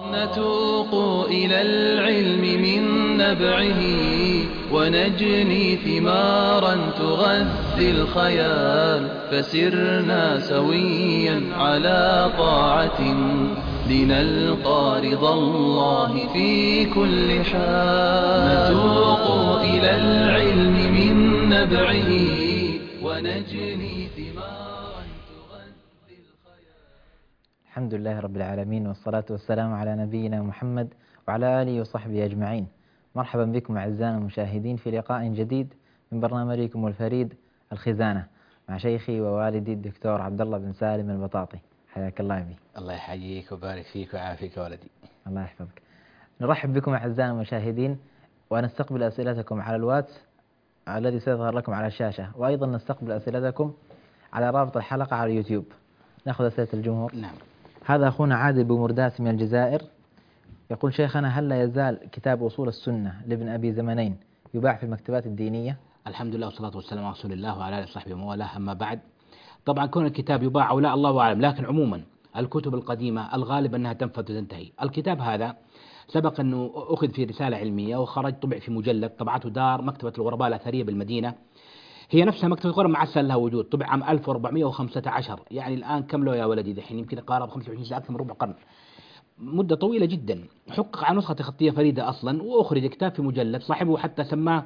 نتوق إلى العلم من نبعه ونجني ثمارا تغذي الخيال فسرنا سويا على طاعة لنلقى رضا الله في كل حال نتوق إلى العلم من نبعه ونجني ثمارا تغذي الخيال. الحمد لله رب العالمين، والصلاة والسلام على نبينا محمد وعلى آله وصحبه أجمعين. مرحبا بكم أعزائنا المشاهدين في لقاء جديد من برنامجكم الفريد الخزانة مع شيخي ووالدي الدكتور عبد الله بن سالم البطاطي. حياك الله أبي. الله يحييك ويبارك فيك ويعافيك ولدي. الله يحفظك. نرحب بكم أعزائنا المشاهدين ونستقبل أسئلتكم على الواتس الذي سيظهر لكم على الشاشة، وأيضا نستقبل أسئلتكم على رابط الحلقة على اليوتيوب. نأخذ أسئلة الجمهور. نعم. هذا أخونا عادل بمرداس من الجزائر يقول: شيخنا، هل لا يزال كتاب أصول السنة لابن أبي زمنين يباع في المكتبات الدينية؟ الحمد لله والصلاة والسلام على رسول الله وعلى آله وصحبه ومن والاه، أما بعد. طبعا كون الكتاب يباع أو لا الله أعلم، لكن عموما الكتب القديمة الغالب أنها تنفذ وتنتهي. الكتاب هذا سبق أنه أخذ في رسالة علمية وخرج طبع في مجلد طبعته دار مكتبة الغرباء الأثرية بالمدينة، هي نفسها مكتبة الغرباء مع لها وجود، طبع عام 1415، يعني الآن كم له يا ولدي دحين؟ يمكن قارب 25 سنة، أكثر من ربع قرن، مدة طويلة جدا. حقق على نسخة خطية فريدة أصلا، وأخرج كتاب في مجلد، صاحبه حتى سماه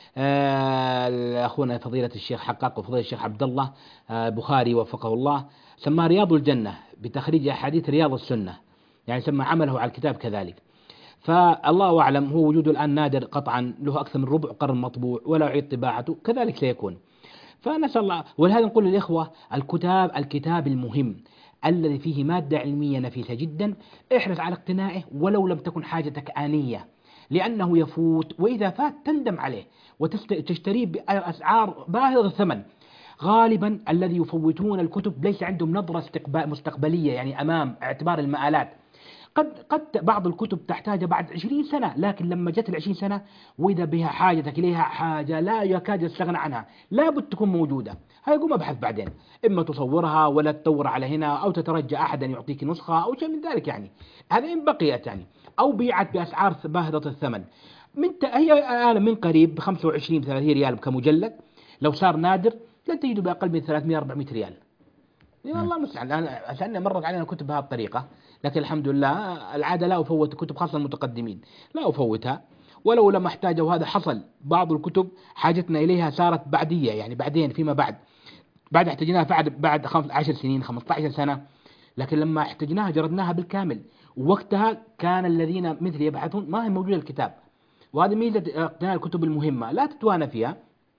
أخونا فضيلة الشيخ حقاق وفضيلة الشيخ عبد الله بخاري وفقه الله، سماه رياض الجنة بتخريج أحاديث رياض السنة، يعني سمى عمله على الكتاب كذلك. فالله أعلم، هو وجوده الآن نادر قطعا، له أكثر من ربع قرن مطبوع ولا يعيد طباعته، كذلك سيكون. فنسأل الله، ولهذا نقول للإخوة الكتاب المهم الذي فيه مادة علمية نفيسة جدا، احرص على اقتنائه ولو لم تكن حاجتك آنية، لأنه يفوت، وإذا فات تندم عليه وتشتريه بأسعار باهظة الثمن. غالبا الذي يفوتون الكتب ليس عندهم نظرة مستقبلية، يعني أمام اعتبار المآلات. قد بعض الكتب تحتاج بعد 20 سنة، لكن لما جت 20 سنة وإذا بها حاجتك إليها حاجة لا يكاد يستغنى عنها، لابد تكون موجودة. هيقوم أبحث بعدين، إما تصورها ولا تدور على هنا، أو تترجى أحدا يعطيك نسخة أو شيء من ذلك، يعني هذا إن بقيت، يعني أو بيعت بأسعار باهظة الثمن. هي الآن من قريب ب 25 30 ريال كمجلد، لو صار نادر لن تجده بأقل من 300 400 ريال. والله المستعان. عشان مرت علينا كتب بهذه الطريقة، لكن الحمد لله العادة لا أفوت الكتب، خاصة المتقدمين لا أفوتها، ولو لم أحتاجه. وهذا حصل، بعض الكتب حاجتنا إليها صارت بعدية، يعني بعدين فيما بعد احتاجناها بعد 10 سنين 15 سنة، لكن لما احتاجناها جردناها بالكامل. ووقتها كان الذين مثل يبحثون ما هي موجودة الكتاب، وهذه ميزة اقتناء الكتب المهمة، لا تتوانى فيها،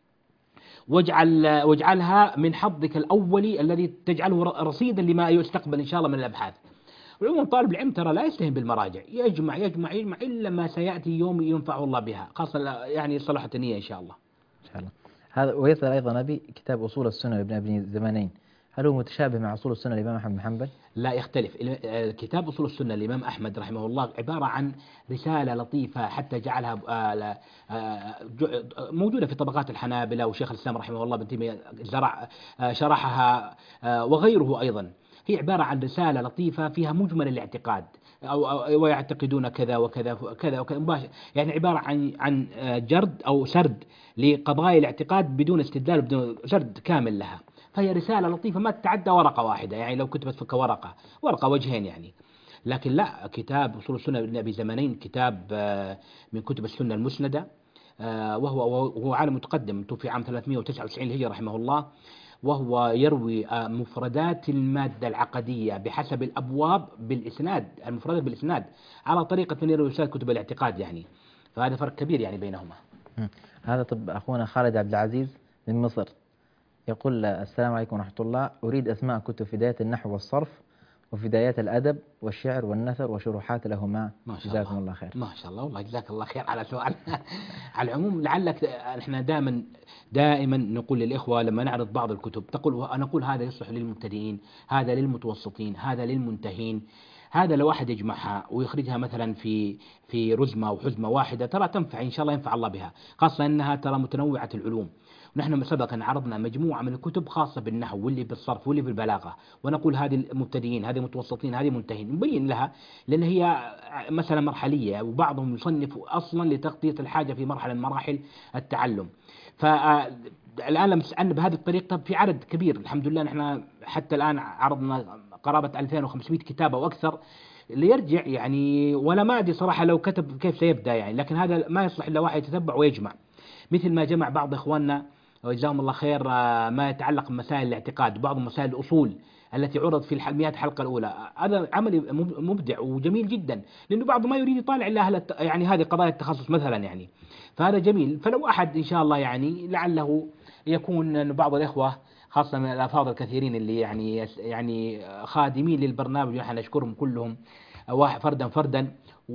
واجعلها من حظك الأولي الذي تجعله رصيدا لما يستقبل إن شاء الله من الأبحاث. وعموما طالب العلم ترى لا يستهين بالمراجع، يجمع إلا ما سيأتي يوم ينفعه الله بها، خاصة يعني صلاح النية إن شاء الله. إن شاء الله. هذا ويسأل أيضا أبي: كتاب أصول السنة لابن أبي زمنين، هل هو متشابه مع أصول السنة للإمام أحمد بن حنبل؟ لا يختلف. كتاب أصول السنة للإمام أحمد رحمه الله عبارة عن رسالة لطيفة، حتى جعلها موجودة في طبقات الحنابلة، وشيخ الإسلام رحمه الله بن تيمية شرحها وغيره أيضا. هي عبارة عن رسالة لطيفة فيها مجمل الاعتقاد، أو ويعتقدون كذا وكذا كذا وكذا، يعني عبارة عن جرد أو سرد لقضايا الاعتقاد بدون استدلال وبدون سرد كامل لها. فهي رسالة لطيفة ما تتعدى ورقة واحدة، يعني لو كتبت فك ورقة وجهين يعني. لكن لا، كتاب أصول السنة لابن أبي زمنين كتاب من كتب السنة المسندة، وهو عالم متقدم، توفي عام 399 الهجرة رحمه الله، وهو يروي مفردات المادة العقدية بحسب الأبواب بالإسناد، المفردات بالإسناد على طريقة من يروي كتب الاعتقاد يعني. فهذا فرق كبير يعني بينهما. هذا طب أخونا خالد عبد العزيز من مصر يقول: السلام عليكم ورحمة الله، أريد أسماء كتب في بداية النحو والصرف وفي بدايات الأدب والشعر والنثر وشروحات لهما. جزاكم الله خير. ما شاء الله، والله جزاك الله خير على سؤال. على العموم لعلك احنا دائما نقول للإخوة لما نعرض بعض الكتب نقول هذا يصلح للمبتدئين، هذا للمتوسطين، هذا للمنتهين. هذا لو واحد يجمعها ويخرجها مثلا في رزمة أو حزمة واحدة ترى تنفع إن شاء الله، ينفع الله بها، خاصة أنها ترى متنوعة العلوم. نحن سبقا عرضنا مجموعة من الكتب خاصة بالنحو واللي بالصرف واللي بالبلاغة، ونقول هذه المبتدئين، هذه متوسطين، هذه منتهين، نبين لها لأن هي مسألة مرحلية، وبعضهم يصنف أصلا لتغطية الحاجة في مرحلة من مراحل التعلم. فالآن لما سألنا بهذه الطريقة في عدد كبير الحمد لله، نحن حتى الآن عرضنا قرابة 2500 كتابة وأكثر ليرجع يعني، ولا ما أدري صراحة لو كتب كيف سيبدأ يعني، لكن هذا ما يصلح إلا واحد يتتبع ويجمع، مثل ما جمع بعض إخواننا وجزاهم الله خير ما يتعلق بمسائل الاعتقاد وبعض مسائل الأصول التي عرض في 100 حلقة الأولى. هذا عمل مبدع وجميل جدا، لأنه بعض ما يريد يطالع إلا يعني هذه قضايا التخصص مثلا يعني، فهذا جميل. فلو أحد إن شاء الله يعني لعله يكون بعض الإخوة خاصة من الأفاضل الكثيرين اللي يعني خادمين للبرنامج، ونحن نشكرهم كلهم فردا فردا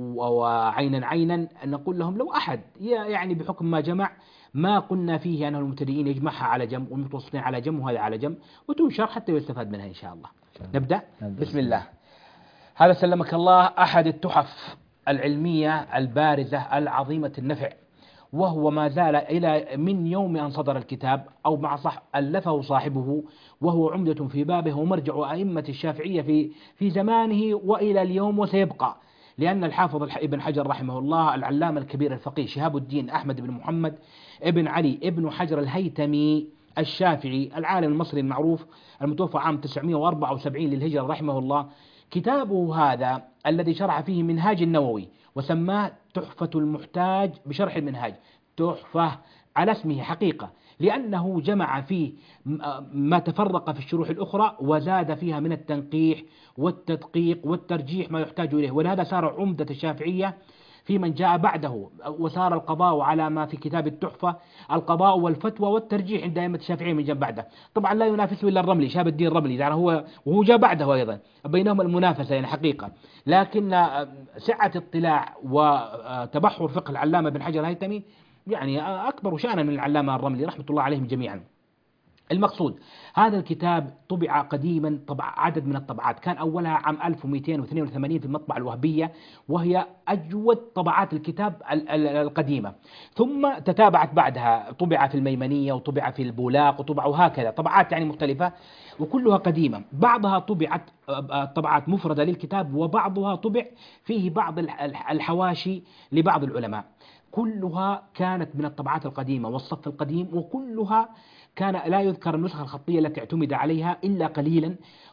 وعينا عينا، نقول لهم لو أحد يعني بحكم ما جمع ما قلنا فيه أنه المبتدئين يجمعها على جنب والمتوسطين على جنب وهذا على جنب، وتنشر حتى يستفاد منها إن شاء الله. نبدأ بسم الله. هذا سلمك الله أحد التحف العلمية البارزة العظيمة النفع، وهو ما زال إلى من يوم أن صدر الكتاب أو مع ألفه صاحبه، وهو عمدة في بابه ومرجع أئمة الشافعية في زمانه وإلى اليوم وسيبقى، لأن الحافظ ابن حجر رحمه الله العلامة الكبير الفقيه شهاب الدين أحمد بن محمد ابن علي ابن حجر الهيتمي الشافعي العالم المصري المعروف المتوفى عام 974 للهجرة رحمه الله، كتابه هذا الذي شرح فيه منهاج النووي وسماه تحفة المحتاج بشرح المنهاج، تحفة على اسمه حقيقة، لأنه جمع فيه ما تفرق في الشروح الأخرى وزاد فيها من التنقيح والتدقيق والترجيح ما يحتاج إليه، ولهذا صار عمدة الشافعية في من جاء بعده، وصار القضاء على ما في كتاب التحفة القضاء والفتوى والترجيح عند أئمة الشافعية من جاء بعده. طبعا لا ينافسه إلا الرملي شهاب الدين الرملي، يعني وهو جاء بعده أيضا، بينهم المنافسة يعني حقيقة، لكن سعة اطلاع وتبحر فقه العلامة بن حجر الهيتمي يعني أكبر شأنا من العلامة الرملي رحمة الله عليهم جميعا. المقصود هذا الكتاب طبع قديما عدد من الطبعات، كان أولها عام 1282 في المطبعة الوهبية، وهي أجود طبعات الكتاب القديمة، ثم تتابعت بعدها طبع في الميمنية وطبع في البولاق وطبع وهكذا طبعات يعني مختلفة وكلها قديمة، بعضها طبعت طبعات مفردة للكتاب وبعضها طبع فيه بعض الحواشي لبعض العلماء، كلها كانت من الطبعات القديمة والصف القديم، وكلها كان لا يذكر النسخة الخطية التي اعتمد عليها إلا قليلا،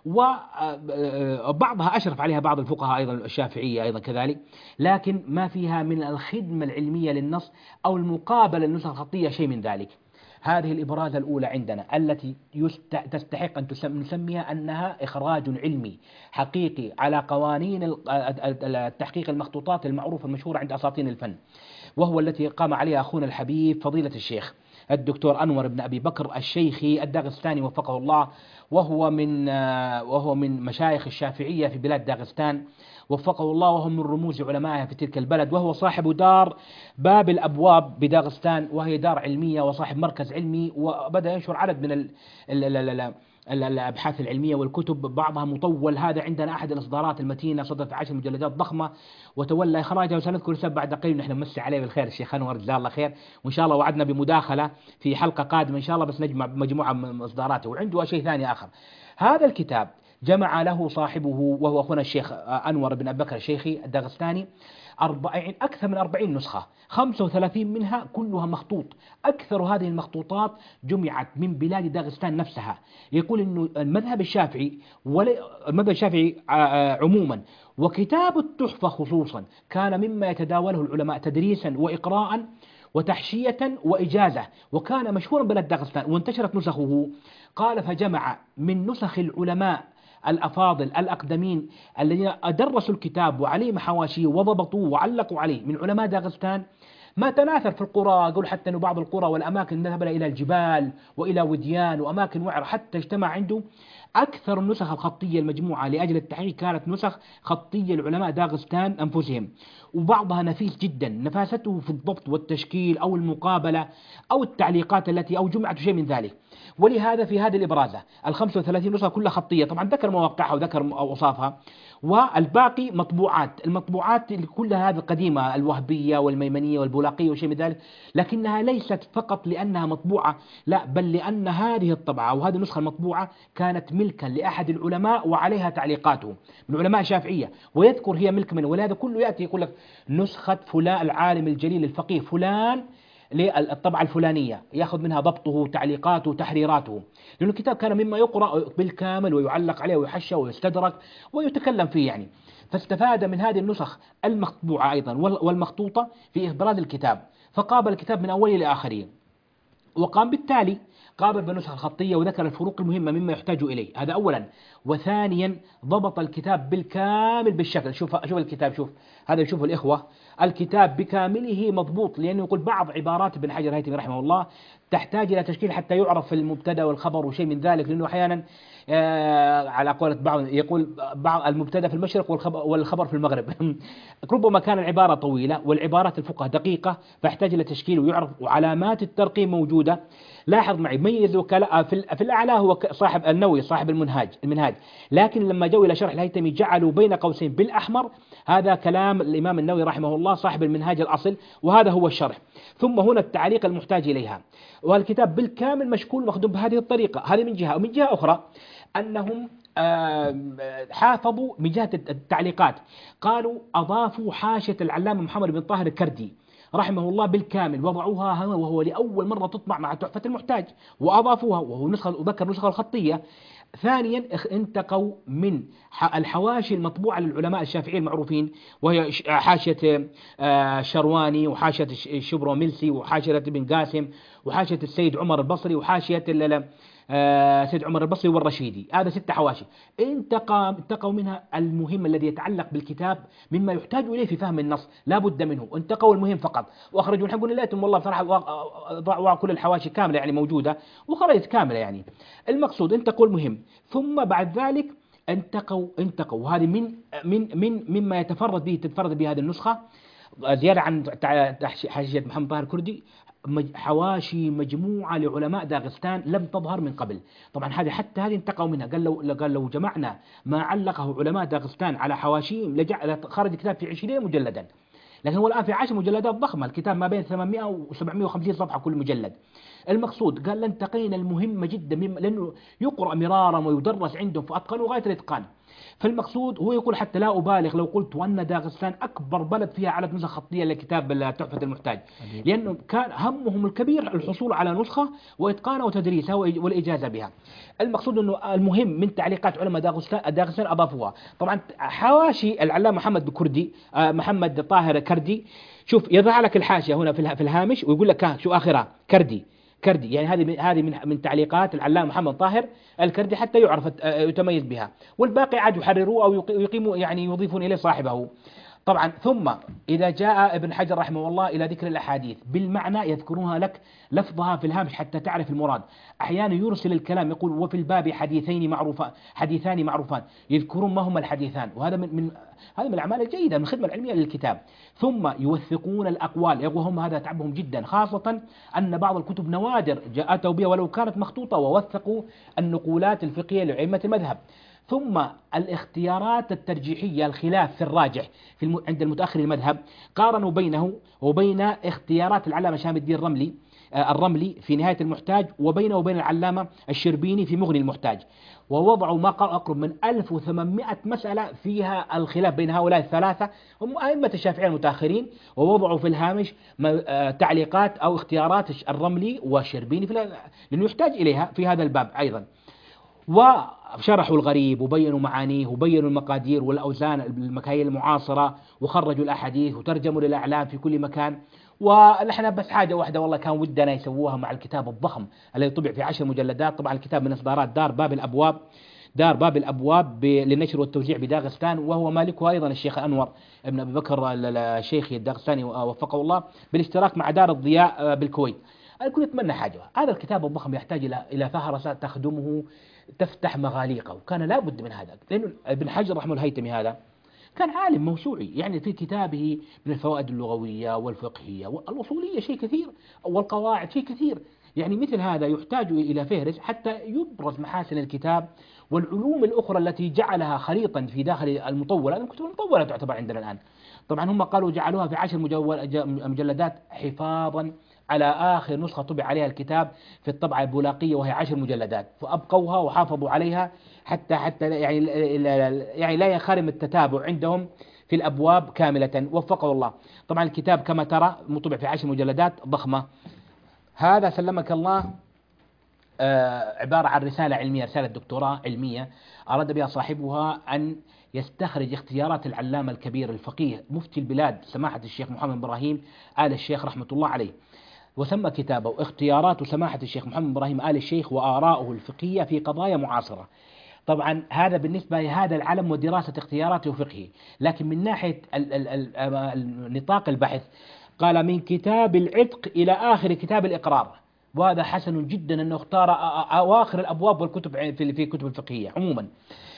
وبعضها أشرف عليها بعض الفقهاء أيضا الشافعية أيضا كذلك، لكن ما فيها من الخدمة العلمية للنص أو المقابلة للنسخة الخطية شيء من ذلك. هذه الإبرازة الأولى عندنا التي تستحق أن نسميها أنها إخراج علمي حقيقي على قوانين التحقيق المخطوطات المعروفة المشهورة عند أساطين الفن، وهو التي قام عليها أخونا الحبيب فضيلة الشيخ الدكتور أنور بن أبي بكر الشيخي الداغستاني وفقه الله، وهو من مشايخ الشافعية في بلاد داغستان وفقه الله، وهو من رموز علمائها في تلك البلد، وهو صاحب دار باب الأبواب بداغستان، وهي دار علمية وصاحب مركز علمي، وبدأ ينشر عدد من الأبحاث العلمية والكتب بعضها مطول. هذا عندنا أحد الإصدارات المتينة صدرت 10 مجلدات ضخمة وتولى إخراجها، وسنذكر السبب بعد قليل. نحن نمسي عليه بالخير الشيخ أنور جزاه الله خير، وإن شاء الله وعدنا بمداخلة في حلقة قادمة إن شاء الله، بس نجمع مجموعة من إصداراته، وعنده شيء ثاني آخر. هذا الكتاب جمع له صاحبه وهو أخونا الشيخ أنور بن أبي بكر الشيخي الداغستاني أكثر من 40 نسخة، 35 منها كلها مخطوط، أكثر هذه المخطوطات جمعت من بلاد داغستان نفسها. يقول إنه المذهب الشافعي عموما وكتاب التحفة خصوصا كان مما يتداوله العلماء تدريسا وإقراء وتحشية وإجازة، وكان مشهورا بلاد داغستان وانتشرت نسخه. قال فجمع من نسخ العلماء الأفاضل الأقدمين الذين درسوا الكتاب وعليه حواشيه وضبطوه وعلقوا عليه من علماء داغستان ما تناثر في القرى. يقول حتى أن بعض القرى والأماكن ذهب إلى الجبال وإلى وديان وأماكن وعر، حتى اجتمع عنده أكثر النسخ الخطية المجموعة لأجل التحقيق كانت نسخ خطية لعلماء داغستان أنفسهم، وبعضها نفيس جدا، نفاسته في الضبط والتشكيل أو المقابلة أو التعليقات التي أو جمعة شيء من ذلك. ولهذا في هذه الإبرازة 35 نسخة كلها خطية، طبعا ذكر مواقعها وذكر أوصافها، والباقي مطبوعات. المطبوعات كلها هذه القديمة، الوهبية والميمنية والبولاقية وشيء من ذلك، لكنها ليست فقط لأنها مطبوعة، لا، بل لأن هذه الطبعة وهذه النسخة المطبوعة كانت ملكا لأحد العلماء وعليها تعليقاته من علماء الشافعية، ويذكر هي ملك من، ولهذا كله يأتي يقول لك نسخة فلان العالم الجليل الفقيه فلان للطبعة الفلانية، يأخذ منها ضبطه وتعليقاته وتحريراته، لأن الكتاب كان مما يقرأ بالكامل ويعلق عليه ويحشى ويستدرك ويتكلم فيه يعني. فاستفاد من هذه النسخ المطبوعة أيضا والمخطوطة في إبراز الكتاب، فقابل الكتاب من أوله لآخره، وقام بالتالي قابل بالنسخة الخطية وذكر الفروق المهمة مما يحتاج إليه، هذا أولا. وثانيا ضبط الكتاب بالكامل بالشكل، شوف الكتاب، شوف هذا، يشوف الإخوة الكتاب بكامله مضبوط، لأنه يقول بعض عبارات ابن حجر الهيثمي رحمه الله تحتاج إلى تشكيل حتى يعرف المبتدأ والخبر وشيء من ذلك، لأنه أحيانا على قولة بعض يقول بعض المبتدأ في المشرق والخبر في المغرب ربما كان العبارة طويلة والعبارات الفقه دقيقة، فيحتاج إلى تشكيل ويعرف، وعلامات الترقيم موجودة. لاحظ معي، ميز في الأعلى هو صاحب النووي صاحب المنهاج، لكن لما جو إلى شرح الهيثمي جعلوا بين قوسين بالأحمر، هذا كلام الإمام النووي رحمه الله صاحب المنهاج الأصل، وهذا هو الشرح. ثم هنا التعليق المحتاج إليها، والكتاب بالكامل مشكول مخدوم بهذه الطريقة، هذه من جهة. ومن جهة أخرى أنهم حافظوا من جهة التعليقات، قالوا أضافوا حاشية العلامة محمد بن طاهر الكردي رحمه الله بالكامل، وضعوها وهو لأول مرة تطبع مع تحفة المحتاج، وأضافوها، وهو وذكر نسخة الخطية. ثانيا انتقوا من الحواشي المطبوعة للعلماء الشافعيين المعروفين، وهي حاشية شرواني، وحاشية الشبروملسي، وحاشية ابن قاسم، وحاشية السيد عمر البصري، وحاشية سيد عمر البصري والرشيدي، هذا 6 حواشي. انتقوا منها المهم الذي يتعلق بالكتاب مما يحتاج إليه في فهم النص، لا بد منه، انتقوا المهم فقط، وأخرجوا نحن قلنا ليتم والله بصراحة ضعوا كل الحواشي كاملة يعني موجودة وخرجت كاملة يعني. المقصود انتقوا المهم، ثم بعد ذلك انتقوا، وهذه مما تتفرد به هذه النسخة، زيادة عن حاشية محمد طاهر الكردي، حواشي مجموعة لعلماء داغستان لم تظهر من قبل. طبعا حتى هذه انتقوا منها، قال لو جمعنا ما علقه علماء داغستان على حواشيهم خرج الكتاب في 20 مجلدا، لكن هو الآن في 10 مجلدات ضخمة، الكتاب ما بين 800 و 750 صفحة كل مجلد. المقصود قال انتقينا المهمة جدا لأنه يقرأ مرارا ويدرس عندهم فأتقنوا غاية الإتقان. فالمقصود هو يقول حتى لا أبالغ لو قلت أن داغستان أكبر بلد فيها عدد نسخ خطية لكتاب تحفة المحتاج، لأنه كان همهم الكبير الحصول على نسخة وإتقانها وتدريسها والإجازة بها. المقصود أنه المهم من تعليقات علماء داغستان أضافوها. طبعا حواشي العلامة محمد طاهر كردي، شوف يضع لك الحاشية هنا في الهامش ويقول لك شو آخرها كردي، يعني هذه من تعليقات العلامة محمد طاهر الكردي حتى يعرف يتميز بها، والباقي عاد يحرروه أو يقيموا يعني يضيفون إليه صاحبه. طبعا ثم إذا جاء ابن حجر رحمه الله إلى ذكر الأحاديث بالمعنى يذكرونها لك لفظها في الهامش حتى تعرف المراد. أحيانا يرسل الكلام يقول وفي الباب حديثان معروفان، يذكرون ما هما الحديثان، وهذا هذا من الأعمال الجيدة من الخدمة العلمية للكتاب. ثم يوثقون الأقوال، وهم هذا تعبهم جدا، خاصة أن بعض الكتب نوادر أتوا بها ولو كانت مخطوطة، ووثقوا النقولات الفقهية لأئمة المذهب. ثم الاختيارات الترجيحية، الخلاف في الراجح عند المتأخر المذهب، قارنوا بينه وبين اختيارات العلامة شام الدين الرملي في نهاية المحتاج، وبينه وبين العلامة الشربيني في مغني المحتاج، ووضعوا ما أقرب من 1800 مسألة فيها الخلاف بين هؤلاء الثلاثة هم أئمة الشافعية المتأخرين، ووضعوا في الهامش تعليقات أو اختيارات الرملي والشربيني لأنه يحتاج إليها في هذا الباب أيضا. وشرحوا الغريب وبينوا معانيه وبينوا المقادير والأوزان المكاييل المعاصرة، وخرجوا الأحاديث وترجموا للأعلام في كل مكان. ونحن بس حاجة واحدة والله كان ودنا يسووها مع الكتاب الضخم الذي طبع في 10 مجلدات. طبعا الكتاب من إصدارات دار باب الأبواب للنشر والتوزيع بداغستان، وهو مالكه أيضا الشيخ أنور ابن أبي بكر الشيخ الداغستاني وفقه الله، بالاشتراك مع دار الضياء بالكويت. أنا كنت أتمنى حاجة، هذا الكتاب الضخم يحتاج إلى فهرسة تخدمه تفتح مغاليقه، وكان لا بد من هذا، لأن ابن حجر رحمه الهيثمي هذا كان عالم موسوعي، يعني في كتابه من الفوائد اللغوية والفقهية والأصولية شيء كثير، والقواعد شيء كثير. يعني مثل هذا يحتاج إلى فهرس حتى يبرز محاسن الكتاب والعلوم الأخرى التي جعلها خليطا في داخل المطولة. الكتب المطولة تعتبر عندنا الآن، طبعا هم قالوا جعلوها في 10 مجلدات حفاظا على آخر نسخة طبع عليها الكتاب في الطبعة البولاقية، وهي 10 مجلدات، فأبقوها وحافظوا عليها حتى يعني لا يخرم التتابع عندهم في الأبواب كاملة، وفقه الله. طبعا الكتاب كما ترى مطبع في 10 مجلدات ضخمة. هذا سلمك الله عبارة عن رسالة علمية، رسالة دكتوراه علمية أراد بها صاحبها أن يستخرج اختيارات العلامة الكبير الفقيه مفتي البلاد سماحة الشيخ محمد إبراهيم آل الشيخ رحمة الله عليه، وسمى كتابه اختيارات سماحة الشيخ محمد إبراهيم آل الشيخ وآراؤه الفقهية في قضايا معاصرة. طبعا هذا بالنسبة لهذا العلم ودراسة اختياراته وفقهه، لكن من ناحية نطاق البحث قال من كتاب العتق إلى آخر كتاب الإقرار، وهذا حسن جدا أنه اختار أواخر الأبواب والكتب في كتب الفقهية عموما.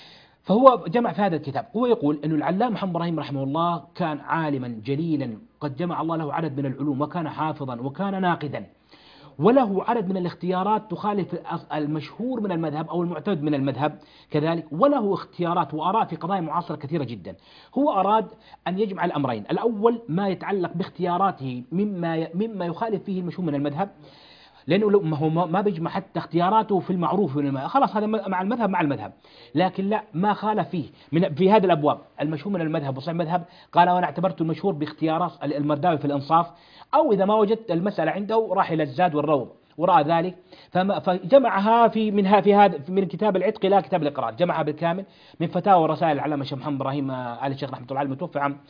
فهو جمع في هذا الكتاب، هو يقول أن العلامة محمد إبراهيم رحمه الله كان عالما جليلا قد جمع الله له عدد من العلوم، وكان حافظا وكان ناقدا، وله عدد من الاختيارات تخالف المشهور من المذهب أو المعتمد من المذهب كذلك، وله اختيارات وآراء في قضايا معاصرة كثيرة جدا. هو أراد أن يجمع الأمرين، الأول ما يتعلق باختياراته مما يخالف فيه المشهور من المذهب، لأنه هو ما بيجمع حتى اختياراته في المعروف خلاص هذا مع المذهب، لكن لا ما خالف فيه في هذه الأبواب المشهور من المذهب وصحيح المذهب. قال وأنا اعتبرت المشهور باختيارات المرداوي في الإنصاف، أو إذا ما وجدت المسألة عنده راح إلى الزاد والروض ورأى ذلك، فجمعها من كتاب العتق إلى كتاب الإقرار، جمعها بالكامل من فتاوى ورسائل العلامة الشيخ محمد إبراهيم آل الشيخ رحمة الله عليه المتوفى عام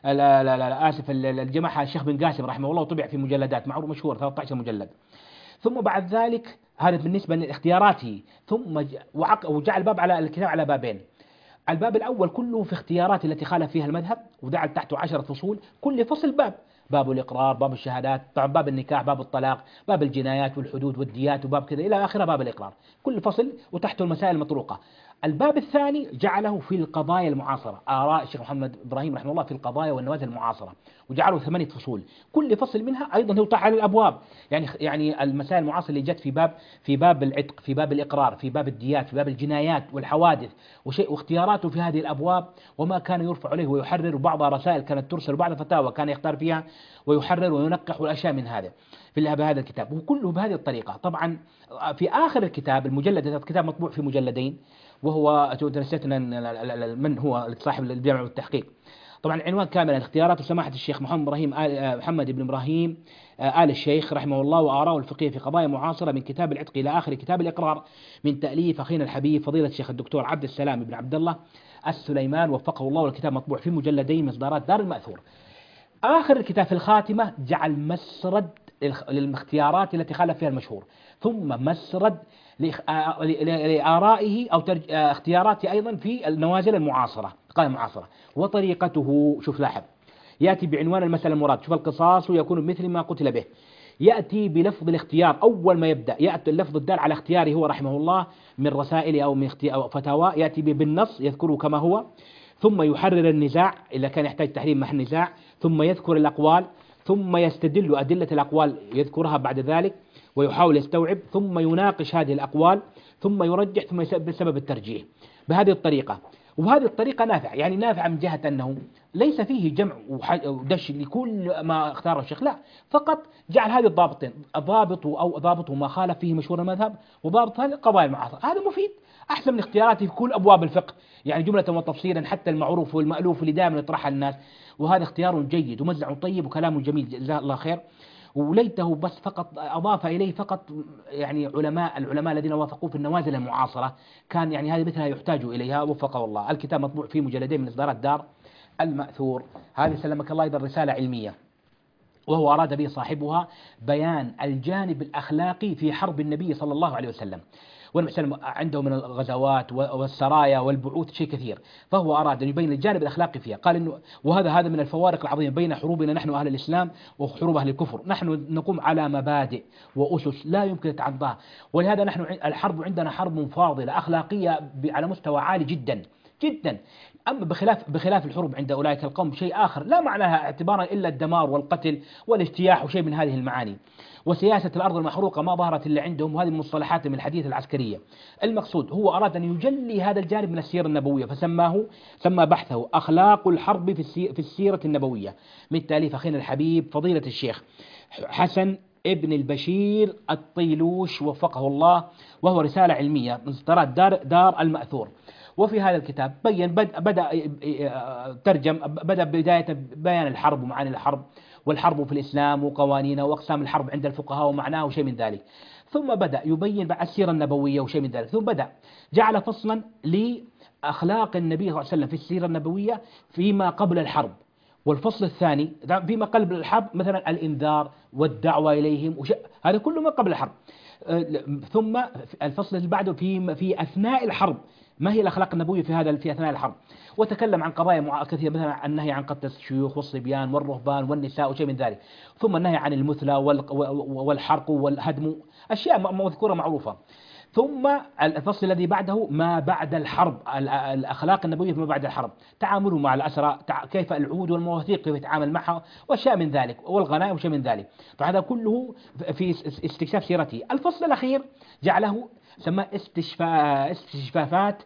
آسف جمعها الشيخ بن قاسم رحمه الله، وطبع في مجلدات معروف مشهور 13 مجلد. ثم بعد ذلك هذا بالنسبة لاختياراته، ثم وجعل الباب على الكتاب على بابين، الباب الأول كله في اختيارات التي خالف فيها المذهب، وجعل تحته 10 فصول، كل فصل باب الإقرار، باب الشهادات، طبعا باب النكاح، باب الطلاق، باب الجنايات والحدود والديات، وباب كذا إلى آخره باب الإقرار، كل فصل وتحته المسائل المطروقة. الباب الثاني جعله في القضايا المعاصرة، آراء الشيخ محمد إبراهيم رحمه الله في القضايا والنوازل المعاصرة، وجعله 8 فصول، كل فصل منها أيضا هو طرح على الأبواب، يعني المسائل المعاصرة اللي جت في باب العتق، في باب الإقرار، في باب الديات، في باب الجنايات والحوادث واختياراته في هذه الأبواب، وما كان يرفع عليه ويحرر، وبعضها رسائل كانت ترسل، وبعض فتاوى كان يختار فيها ويحرر وينقح والأشياء من هذا بهذا الكتاب، وكله بهذه الطريقة. طبعا في آخر الكتاب المجلد، الكتاب مطبوع في مجلدين، وهو نسيتنا من هو صاحب الجامع والتحقيق. طبعا العنوان كاملا اختيارات سماحة الشيخ محمد بن إبراهيم آل الشيخ رحمه الله وآراءه الفقهية في قضايا معاصرة، من كتاب العتق إلى آخر كتاب الإقرار، من تأليف أخينا الحبيب فضيلة الشيخ الدكتور عبد السلام بن عبد الله السليمان وفقه الله، والكتاب مطبوع في مجلدين مصدرات دار المأثور. آخر الكتاب في الخاتمة جعل مسرد للاختيارات التي خالف فيها المشهور، ثم مسرد لآرائه أو اختياراته أيضا في النوازل المعاصرة، قضايا معاصرة. وطريقته شوف لاحظ، يأتي بعنوان المسألة المراد، شوف القصاص يكون بمثل ما قتل به، يأتي بلفظ الاختيار، أول ما يبدأ يأتي اللفظ الدال على اختياره هو رحمه الله من رسائل أو من فتاوى، يأتي بالنص يذكره كما هو، ثم يحرر النزاع إذا كان يحتاج تحرير محل نزاع، ثم يذكر الأقوال، ثم يستدل أدلة الأقوال يذكرها بعد ذلك ويحاول يستوعب، ثم يناقش هذه الأقوال، ثم يرجح، ثم يسبب سبب الترجيح بهذه الطريقة. وهذه الطريقة نافعة، يعني نافعة من جهة أنه ليس فيه جمع ودش لكل ما اختاره الشيخ، لا، فقط جعل هذه الضابطين، ضابط ما خالف فيه مشهور المذهب، وضابط هذه القضايا المعاصرة. هذا مفيد أحسن من اختياراتي في كل أبواب الفقه، يعني جملة وتفصيلا حتى المعروف والمألوف اللي دائما يطرحها الناس، وهذا اختيار جيد ومزع طيب وكلام جميل جزاه الله خير. وليته بس فقط أضاف إليه فقط يعني العلماء الذين وافقوه في النوازل المعاصرة، كان يعني هذه مثلها يحتاج إليها وفقه الله. الكتاب مطبوع في مجلدين من إصدارات دار المأثور. هذه سلمك الله أيضا رسالة علمية، وهو أراد به صاحبها بيان الجانب الأخلاقي في حرب النبي صلى الله عليه وسلم، والنبي صلى الله عليه وسلم عنده من الغزوات والسرايا والبعوث شيء كثير، فهو أراد أن يبين الجانب الأخلاقي فيها. قال إنه وهذا من الفوارق العظيمة بين حروبنا نحن أهل الإسلام وحروب أهل الكفر. نحن نقوم على مبادئ وأسس لا يمكن تعضها، ولهذا نحن الحرب عندنا حرب فاضلة أخلاقية على مستوى عالي جدا جدا. أما بخلاف الحروب عند أولئك القوم شيء آخر لا معنى لها اعتبارا إلا الدمار والقتل والاجتياح وشيء من هذه المعاني. وسياسة الأرض المحروقة ما ظهرت إلا عندهم، وهذه المصطلحات من الحديث العسكرية. المقصود هو أراد أن يجلي هذا الجانب من السيرة النبوية، سمى بحثه أخلاق الحرب في السيرة النبوية، من تأليف أخينا الحبيب فضيلة الشيخ حسن ابن البشير الطيلوش وفقه الله، وهو رسالة علمية من إصدارات دار المأثور. وفي هذا الكتاب بدأ بداية بيان الحرب ومعاني الحرب والحرب في الإسلام وقوانينه وأقسام الحرب عند الفقهاء ومعناه وشيء من ذلك. ثم بدأ يبين بعد السيرة النبوية وشيء من ذلك. ثم بدأ جعل فصلا لأخلاق النبي صلى الله عليه وسلم في السيرة النبوية فيما قبل الحرب. والفصل الثاني فيما قبل الحرب مثلا الإنذار والدعوة إليهم هذا كله ما قبل الحرب. ثم الفصل اللي بعده في أثناء الحرب، ما هي الأخلاق النبوية في أثناء الحرب، وتكلم عن قضايا كثيرة مثلا النهي عن قتل الشيوخ والصبيان والرهبان والنساء وشيء من ذلك. ثم النهي عن المثلى والحرق والهدم، أشياء مذكورة معروفة. ثم الفصل الذي بعده ما بعد الحرب، الأخلاق النبوية ما بعد الحرب، تعامله مع الأسرى، كيف العهود والمواثيق كيف يتعامل معها وشيء من ذلك، والغنائم وشيء من ذلك. فهذا كله في استكشاف سيرته. الفصل الأخير جعله سماه استشفافات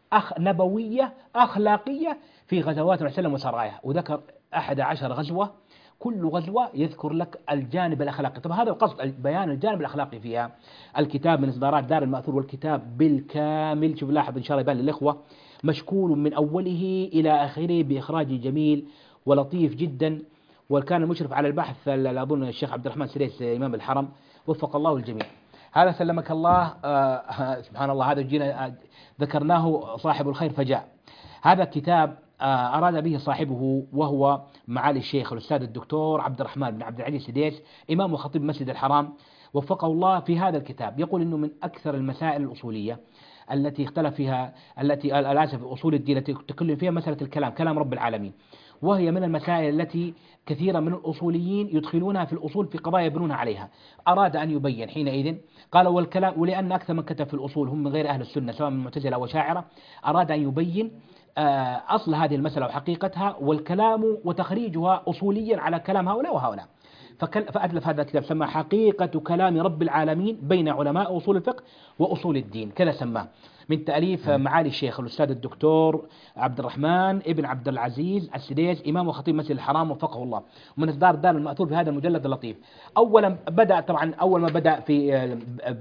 نبوية أخلاقية في غزوات النبي صلى الله عليه وسلم وسرايا، وذكر 11 غزوة، كل غزوة يذكر لك الجانب الأخلاقي. طب هذا القصد بيان الجانب الأخلاقي فيها. الكتاب من إصدارات دار المأثور، والكتاب بالكامل شوف لاحظ إن شاء الله يبان للإخوة مشكول من أوله إلى آخره بإخراج جميل ولطيف جدا. وكان المشرف على البحث أظن الشيخ عبد الرحمن سريس إمام الحرم وفق الله الجميع. هذا سلمك الله. سبحان الله، هذا جينا ذكرناه صاحب الخير فجاء. هذا الكتاب أراد به صاحبه وهو معالي الشيخ الأستاذ الدكتور عبد الرحمن بن عبد العزيز سديس إمام وخطيب مسجد الحرام وفقه الله. في هذا الكتاب يقول إنه من أكثر المسائل الأصولية التي اختلف فيها، التي الآسف أصول الدين التي تكلم فيها مسألة كلام رب العالمين، وهي من المسائل التي كثيرا من الأصوليين يدخلونها في الأصول في قضايا يبنون عليها. أراد أن يبين حينئذ، قال والكلام، ولأن أكثر من كتب في الأصول هم من غير أهل السنة سواء من المعتزلة أو شاعرة، أراد أن يبين أصل هذه المسألة وحقيقتها والكلام وتخريجها أصوليا على كلام هؤلاء وهؤلاء. فألف هذا الكتاب سماه حقيقة كلام رب العالمين بين علماء أصول الفقه وأصول الدين، كذا سماه، من تأليف معالي الشيخ الأستاذ الدكتور عبد الرحمن ابن عبد العزيز السديس إمام وخطيب مسجد الحرام وفقه الله، ومن إصدار دار المأثور في هذا المجلد اللطيف. أول ما بدأ في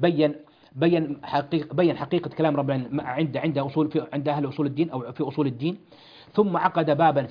بين حقيقة كلام ربنا عند أهل أصول الدين أو في أصول الدين. ثم عقد بابا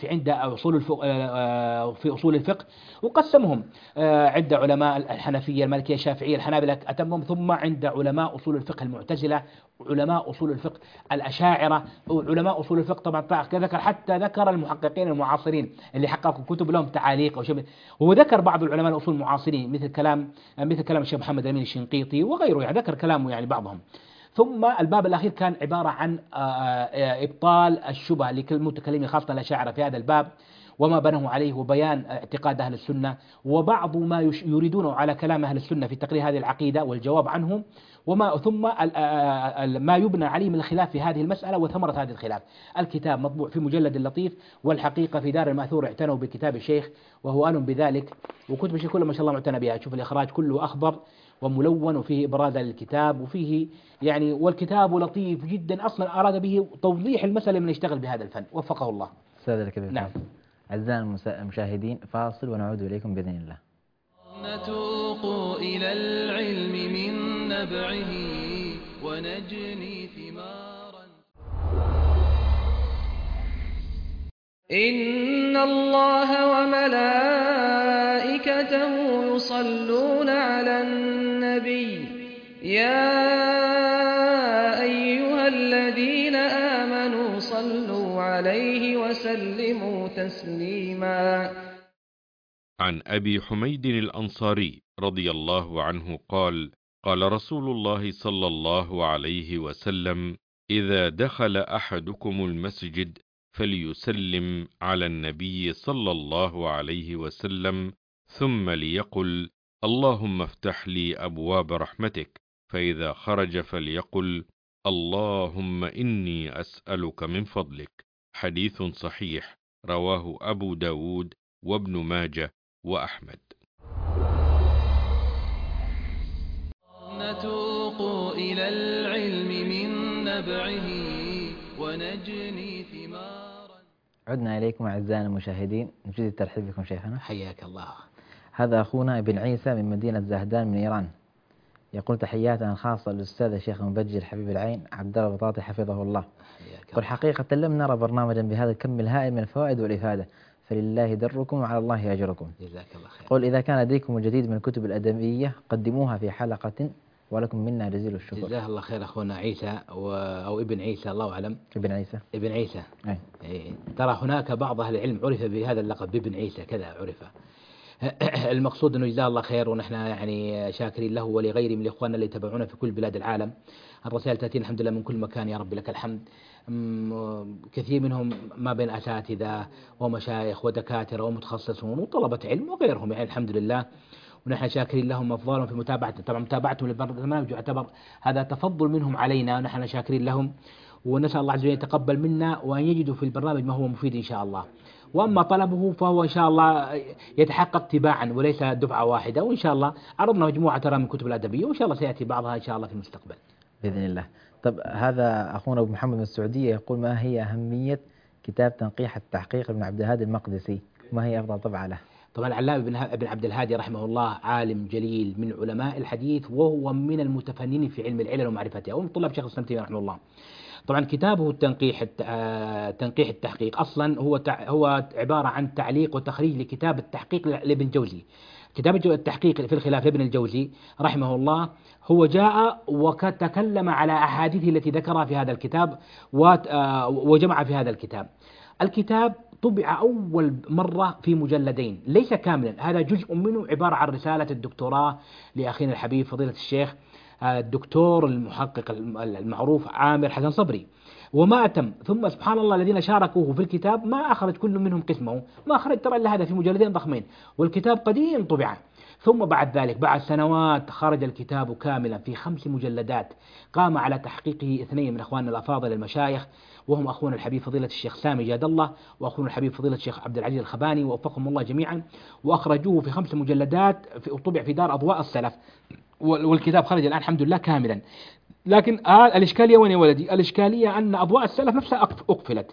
في أصول الفقه وقسمهم عند علماء الحنفية المالكية الشافعية الحنابلة أتمهم، ثم عند علماء أصول الفقه المعتزلة، علماء أصول الفقه الأشاعرة، علماء أصول الفقه طبعا حتى ذكر المحققين المعاصرين اللي حققوا كتب لهم تعاليق أو شيء. هو ذكر بعض العلماء الأصول المعاصرين مثل كلام الشيخ محمد أمين الشنقيطي وغيره، يعني ذكر كلامه يعني بعضهم. ثم الباب الأخير كان عبارة عن إبطال الشبهة للمتكلمين خاصة الأشاعرة في هذا الباب وما بنوا عليه، وبيان اعتقاد أهل السنة وبعض ما يريدونه على كلام أهل السنة في تقرير هذه العقيدة والجواب عنهم، ثم ما يبنى عليه من الخلاف في هذه المسألة وثمرة هذه الخلاف. الكتاب مطبوع في مجلد لطيف، والحقيقة في دار المأثور اعتنوا بكتاب الشيخ وهو آل بذلك، وكتب الشيخ كله ما شاء الله معتنى بها. شوف الإخراج كله أخضر وملون وفيه إبراز للكتاب وفيه يعني، والكتاب لطيف جدا، أصلا أراد به توضيح المسألة من يشتغل بهذا الفن وفقه الله. أستاذ الكبير. نعم. أعزائنا المشاهدين، فاصل ونعود إليكم بإذن الله. نتوق إلى العلم من نبعه ونجني ثمارا. إن الله وملائكته يصلون على النبي يا أيها الذين آمنوا صلوا عليه وسلموا تسليما. عن أبي حميد الأنصاري رضي الله عنه قال: قال رسول الله صلى الله عليه وسلم: إذا دخل أحدكم المسجد فليسلم على النبي صلى الله عليه وسلم، ثم ليقل: اللهم افتح لي أبواب رحمتك. فإذا خرج فليقل: اللهم إني أسألك من فضلك. حديث صحيح، رواه أبو داود وابن ماجه وأحمد. نتوق إلى العلم من نبعه ونجني ثمارا. عدنا إليكم أعزائنا المشاهدين، نجد الترحيب بكم شيخنا. حياك الله. هذا أخونا ابن عيسى من مدينة زهدان من إيران، يقول: تحياتنا الخاصة للأستاذ الشيخ المبجل حبيب العين عبد الله بطاطي حفظه الله. والحقيقة لم نرى برنامجا بهذا الكم الهائل من الفوائد والإفادة، فلله دركم وعلى الله أجركم. جزاك الله خير. قل: إذا كان لديكم الجديد من الكتب الأدبية قدموها في حلقة ولكم منا جزيل الشكر. جزاه الله خير أخونا عيسى أو ابن عيسى، الله أعلم. ابن عيسى. ابن عيسى. أي. ترى هناك بعض أهل العلم عرف بهذا اللقب بابن عيسى كذا عرف. المقصود أنه جزاه الله خير، ونحن يعني شاكرين له ولغيره من الإخوان اللي يتابعونا في كل بلاد العالم. الرسائل تأتينا الحمد لله من كل مكان، يا رب لك الحمد. كثير منهم ما بين أساتذة ومشايخ ودكاترة ومتخصصون وطلبة علم وغيرهم، يعني الحمد لله، ونحن شاكرين لهم أفضالهم في متابعته. طبعا متابعتهم للبرنامج يعتبر هذا تفضل منهم علينا، ونحن شاكرين لهم، ونسأل الله عز وجل يتقبل منا وأن يجدوا في البرنامج ما هو مفيد إن شاء الله. وأما طلبه فهو إن شاء الله يتحقق تباعا وليس دفعة واحدة، وإن شاء الله عرضنا مجموعة ترى من كتب الأدبية، وإن شاء الله سيأتي بعضها إن شاء الله في المستقبل بإذن الله. طب هذا أخونا أبو محمد من السعودية يقول: ما هي أهمية كتاب تنقيح التحقيق ابن عبد الهادي المقدسي؟ وما هي أفضل طبعة له؟ طبعا العلامة ابن عبد الهادي رحمه الله عالم جليل من علماء الحديث، وهو من المتفننين في علم العلل ومعرفتها، ومن طلاب شيخ الإسلام تيمية رحمه الله. طبعا كتابه تنقيح التحقيق أصلا هو عبارة عن تعليق وتخريج لكتاب التحقيق لابن الجوزي. كتاب التحقيق في الخلاف لابن الجوزي رحمه الله، هو جاء وتكلم على أحاديثه التي ذكرها في هذا الكتاب وجمع في هذا الكتاب. الكتاب طبع أول مرة في مجلدين ليس كاملا، هذا جزء منه عبارة عن رسالة الدكتوراه لأخينا الحبيب فضيلة الشيخ الدكتور المحقق المعروف عامر حسن صبري، وما أتم. ثم سبحان الله الذين شاركوه في الكتاب ما أخرج كل منهم قسمه، ما أخرج ترى إلا هذا في مجلدين ضخمين، والكتاب قديم طبع. ثم بعد ذلك بعد سنوات خرج الكتاب كاملا في 5 مجلدات، قام على تحقيقه 2 من أخواننا الأفاضل المشايخ، وهم أخونا الحبيب فضيلة الشيخ سامي جاد الله وأخونا الحبيب فضيلة الشيخ عبد العزيز الخباني، ووفقهم الله جميعا، وأخرجوه في 5 مجلدات وطبع في دار أضواء السلف، والكتاب خرج الآن الحمد لله كاملا. لكن الإشكالية وين يا ولدي؟ الإشكالية أن أضواء السلف نفسها أقفلت،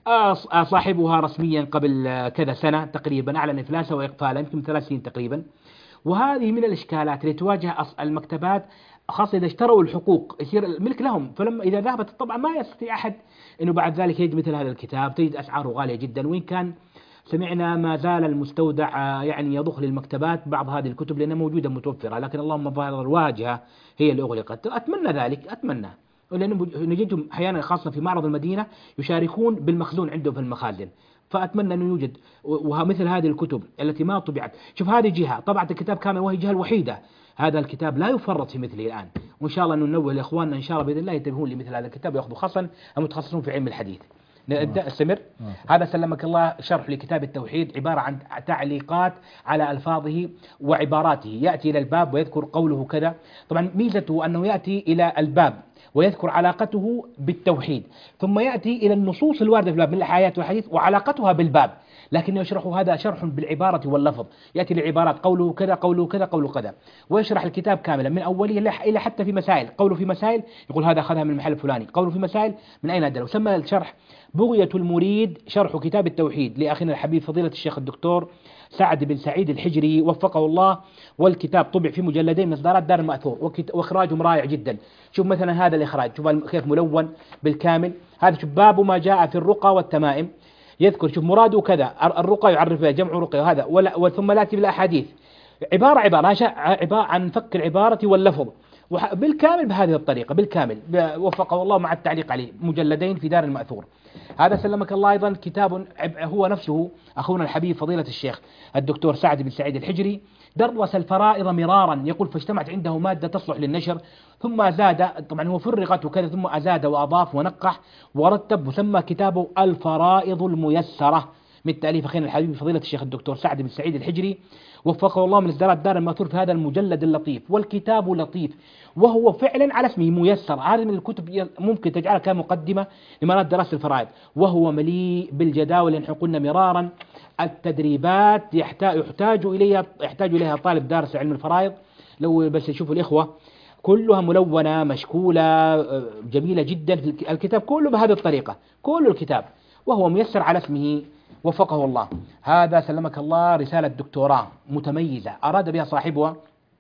صاحبها رسميا قبل كذا سنة تقريبا أعلن إفلاسه وإقفاله، يمكن 3 سنين تقريبا. وهذه من الإشكالات اللي تواجه المكتبات، خاصة إذا اشتروا الحقوق يصير الملك لهم، فلما إذا ذهبت الطبعة ما يستطيع أحد إنه بعد ذلك يجد مثل هذا الكتاب، تجد أسعاره غالية جدا، وإن كان سمعنا ما زال المستودع يعني يضخ للمكتبات بعض هذه الكتب لأنها موجودة متوفرة، لكن اللهم ظاهر الواجهة هي اللي أغلقت. أتمنى ذلك، أتمنى، لأنه نجدهم أحيانا خاصة في معرض المدينة يشاركون بالمخزون عندهم في المخازن، فأتمنى أنه يوجد ومثل هذه الكتب التي ما طبعت. شوف هذه جهة طبعت الكتاب كامل وهي الجهة الوحيدة، هذا الكتاب لا يفرط في مثله الآن، وإن شاء الله أن ننوه لإخواننا إن شاء الله بإذن الله ينتبهون لمثل هذا الكتاب ويأخذوا، خاصة المتخصصون في علم الحديث. نبدأ استمر. هذا سلمك الله شرح لكتاب التوحيد، عبارة عن تعليقات على ألفاظه وعباراته، يأتي إلى الباب ويذكر قوله كذا. طبعا ميزته أنه يأتي إلى الباب ويذكر علاقته بالتوحيد، ثم يأتي إلى النصوص الواردة في الباب من الآيات والحديث وعلاقتها بالباب، لكنه يشرح هذا شرح بالعبارة واللفظ، يأتي لعبارات قوله كذا قوله كذا قوله كذا، ويشرح الكتاب كاملا من أوله إلى حتى في مسائل، قوله في مسائل يقول هذا أخذها من المحل الفلاني، قوله في مسائل من أين أدله. سمى الشرح بغية المريد شرح كتاب التوحيد لأخينا الحبيب فضيلة الشيخ الدكتور سعد بن سعيد الحجري وفقه الله، والكتاب طبع في مجلدين من إصدارات دار المأثور، وإخراجهم رائع جدا. شوف مثلا هذا الإخراج، شوف كيف ملون بالكامل، هذا شوف باب ما جاء في الرقى والتمائم، يذكر شوف مراده كذا، الرقى يعرف بها جمع رقى، وهذا ثم لا بالأحاديث عبارة عن فك العبارة واللفظ بالكامل بهذه الطريقة بالكامل، وفقه الله مع التعليق عليه، مجلدين في دار المأثور. هذا سلمك الله أيضا كتاب هو نفسه أخونا الحبيب فضيلة الشيخ الدكتور سعد بن سعيد الحجري، درس الفرائض مرارا، يقول فاجتمعت عنده مادة تصلح للنشر، ثم زاد، طبعا هو فرغت وكذا، ثم أزاد وأضاف ونقح ورتب، وسمى كتابه الفرائض الميسرة من تأليف أخينا الحبيب فضيلة الشيخ الدكتور سعد بن سعيد الحجري وفقه الله، من إصدارات دار الماثور في هذا المجلد اللطيف. والكتاب لطيف وهو فعلا على اسمه ميسر، هذه من الكتب ممكن تجعلها كمقدمة لمرات دراسة الفرائض، وهو مليء بالجداول اللي قلنا مرارا، التدريبات يحتاج إليها طالب دارس علم الفرائض. لو بس يشوفوا الإخوة كلها ملونة مشكولة جميلة جدا، الكتاب كله بهذه الطريقة، كل الكتاب وهو ميسر على اسمه وفقه الله. هذا سلمك الله رسالة دكتوراه متميزة أراد بها صاحبها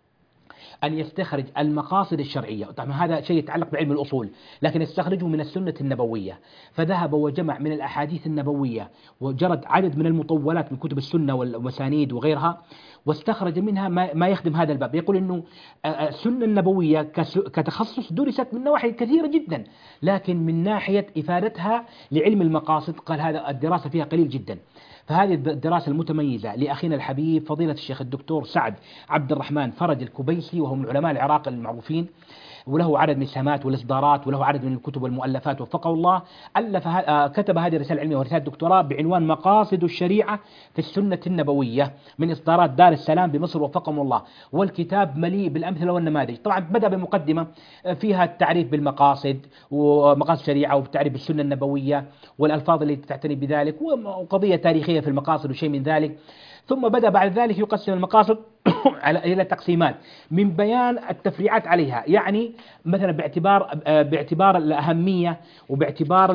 أن يستخرج المقاصد الشرعية، طبعا هذا شيء يتعلق بعلم الأصول، لكن يستخرجه من السنة النبوية، فذهب وجمع من الأحاديث النبوية وجرد عدد من المطولات من كتب السنة والمسانيد وغيرها، واستخرج منها ما يخدم هذا الباب. يقول أنه السنة النبوية كتخصص درست من نواحي كثيرة جدا، لكن من ناحية إفادتها لعلم المقاصد قال هذا الدراسة فيها قليل جدا. فهذه الدراسة المتميزة لأخينا الحبيب فضيلة الشيخ الدكتور سعد عبد الرحمن فرج الكبيسي، وهو من علماء العراق المعروفين، وله عدد من السهامات والإصدارات وله عدد من الكتب والمؤلفات وفقه الله. كتب هذه الرسالة العلمية ورسالة دكتوراه بعنوان مقاصد الشريعة في السنة النبوية من إصدارات دار السلام بمصر وفقهم الله. والكتاب مليء بالأمثلة والنماذج. طبعا بدأ بمقدمة فيها التعريف بالمقاصد ومقاصد الشريعة والتعريف بالسنة النبوية والألفاظ التي تعتني بذلك وقضية تاريخية في المقاصد وشيء من ذلك. ثم بدأ بعد ذلك يقسم المقاصد إلى تقسيمات من بيان التفريعات عليها، يعني مثلا باعتبار الأهمية وباعتبار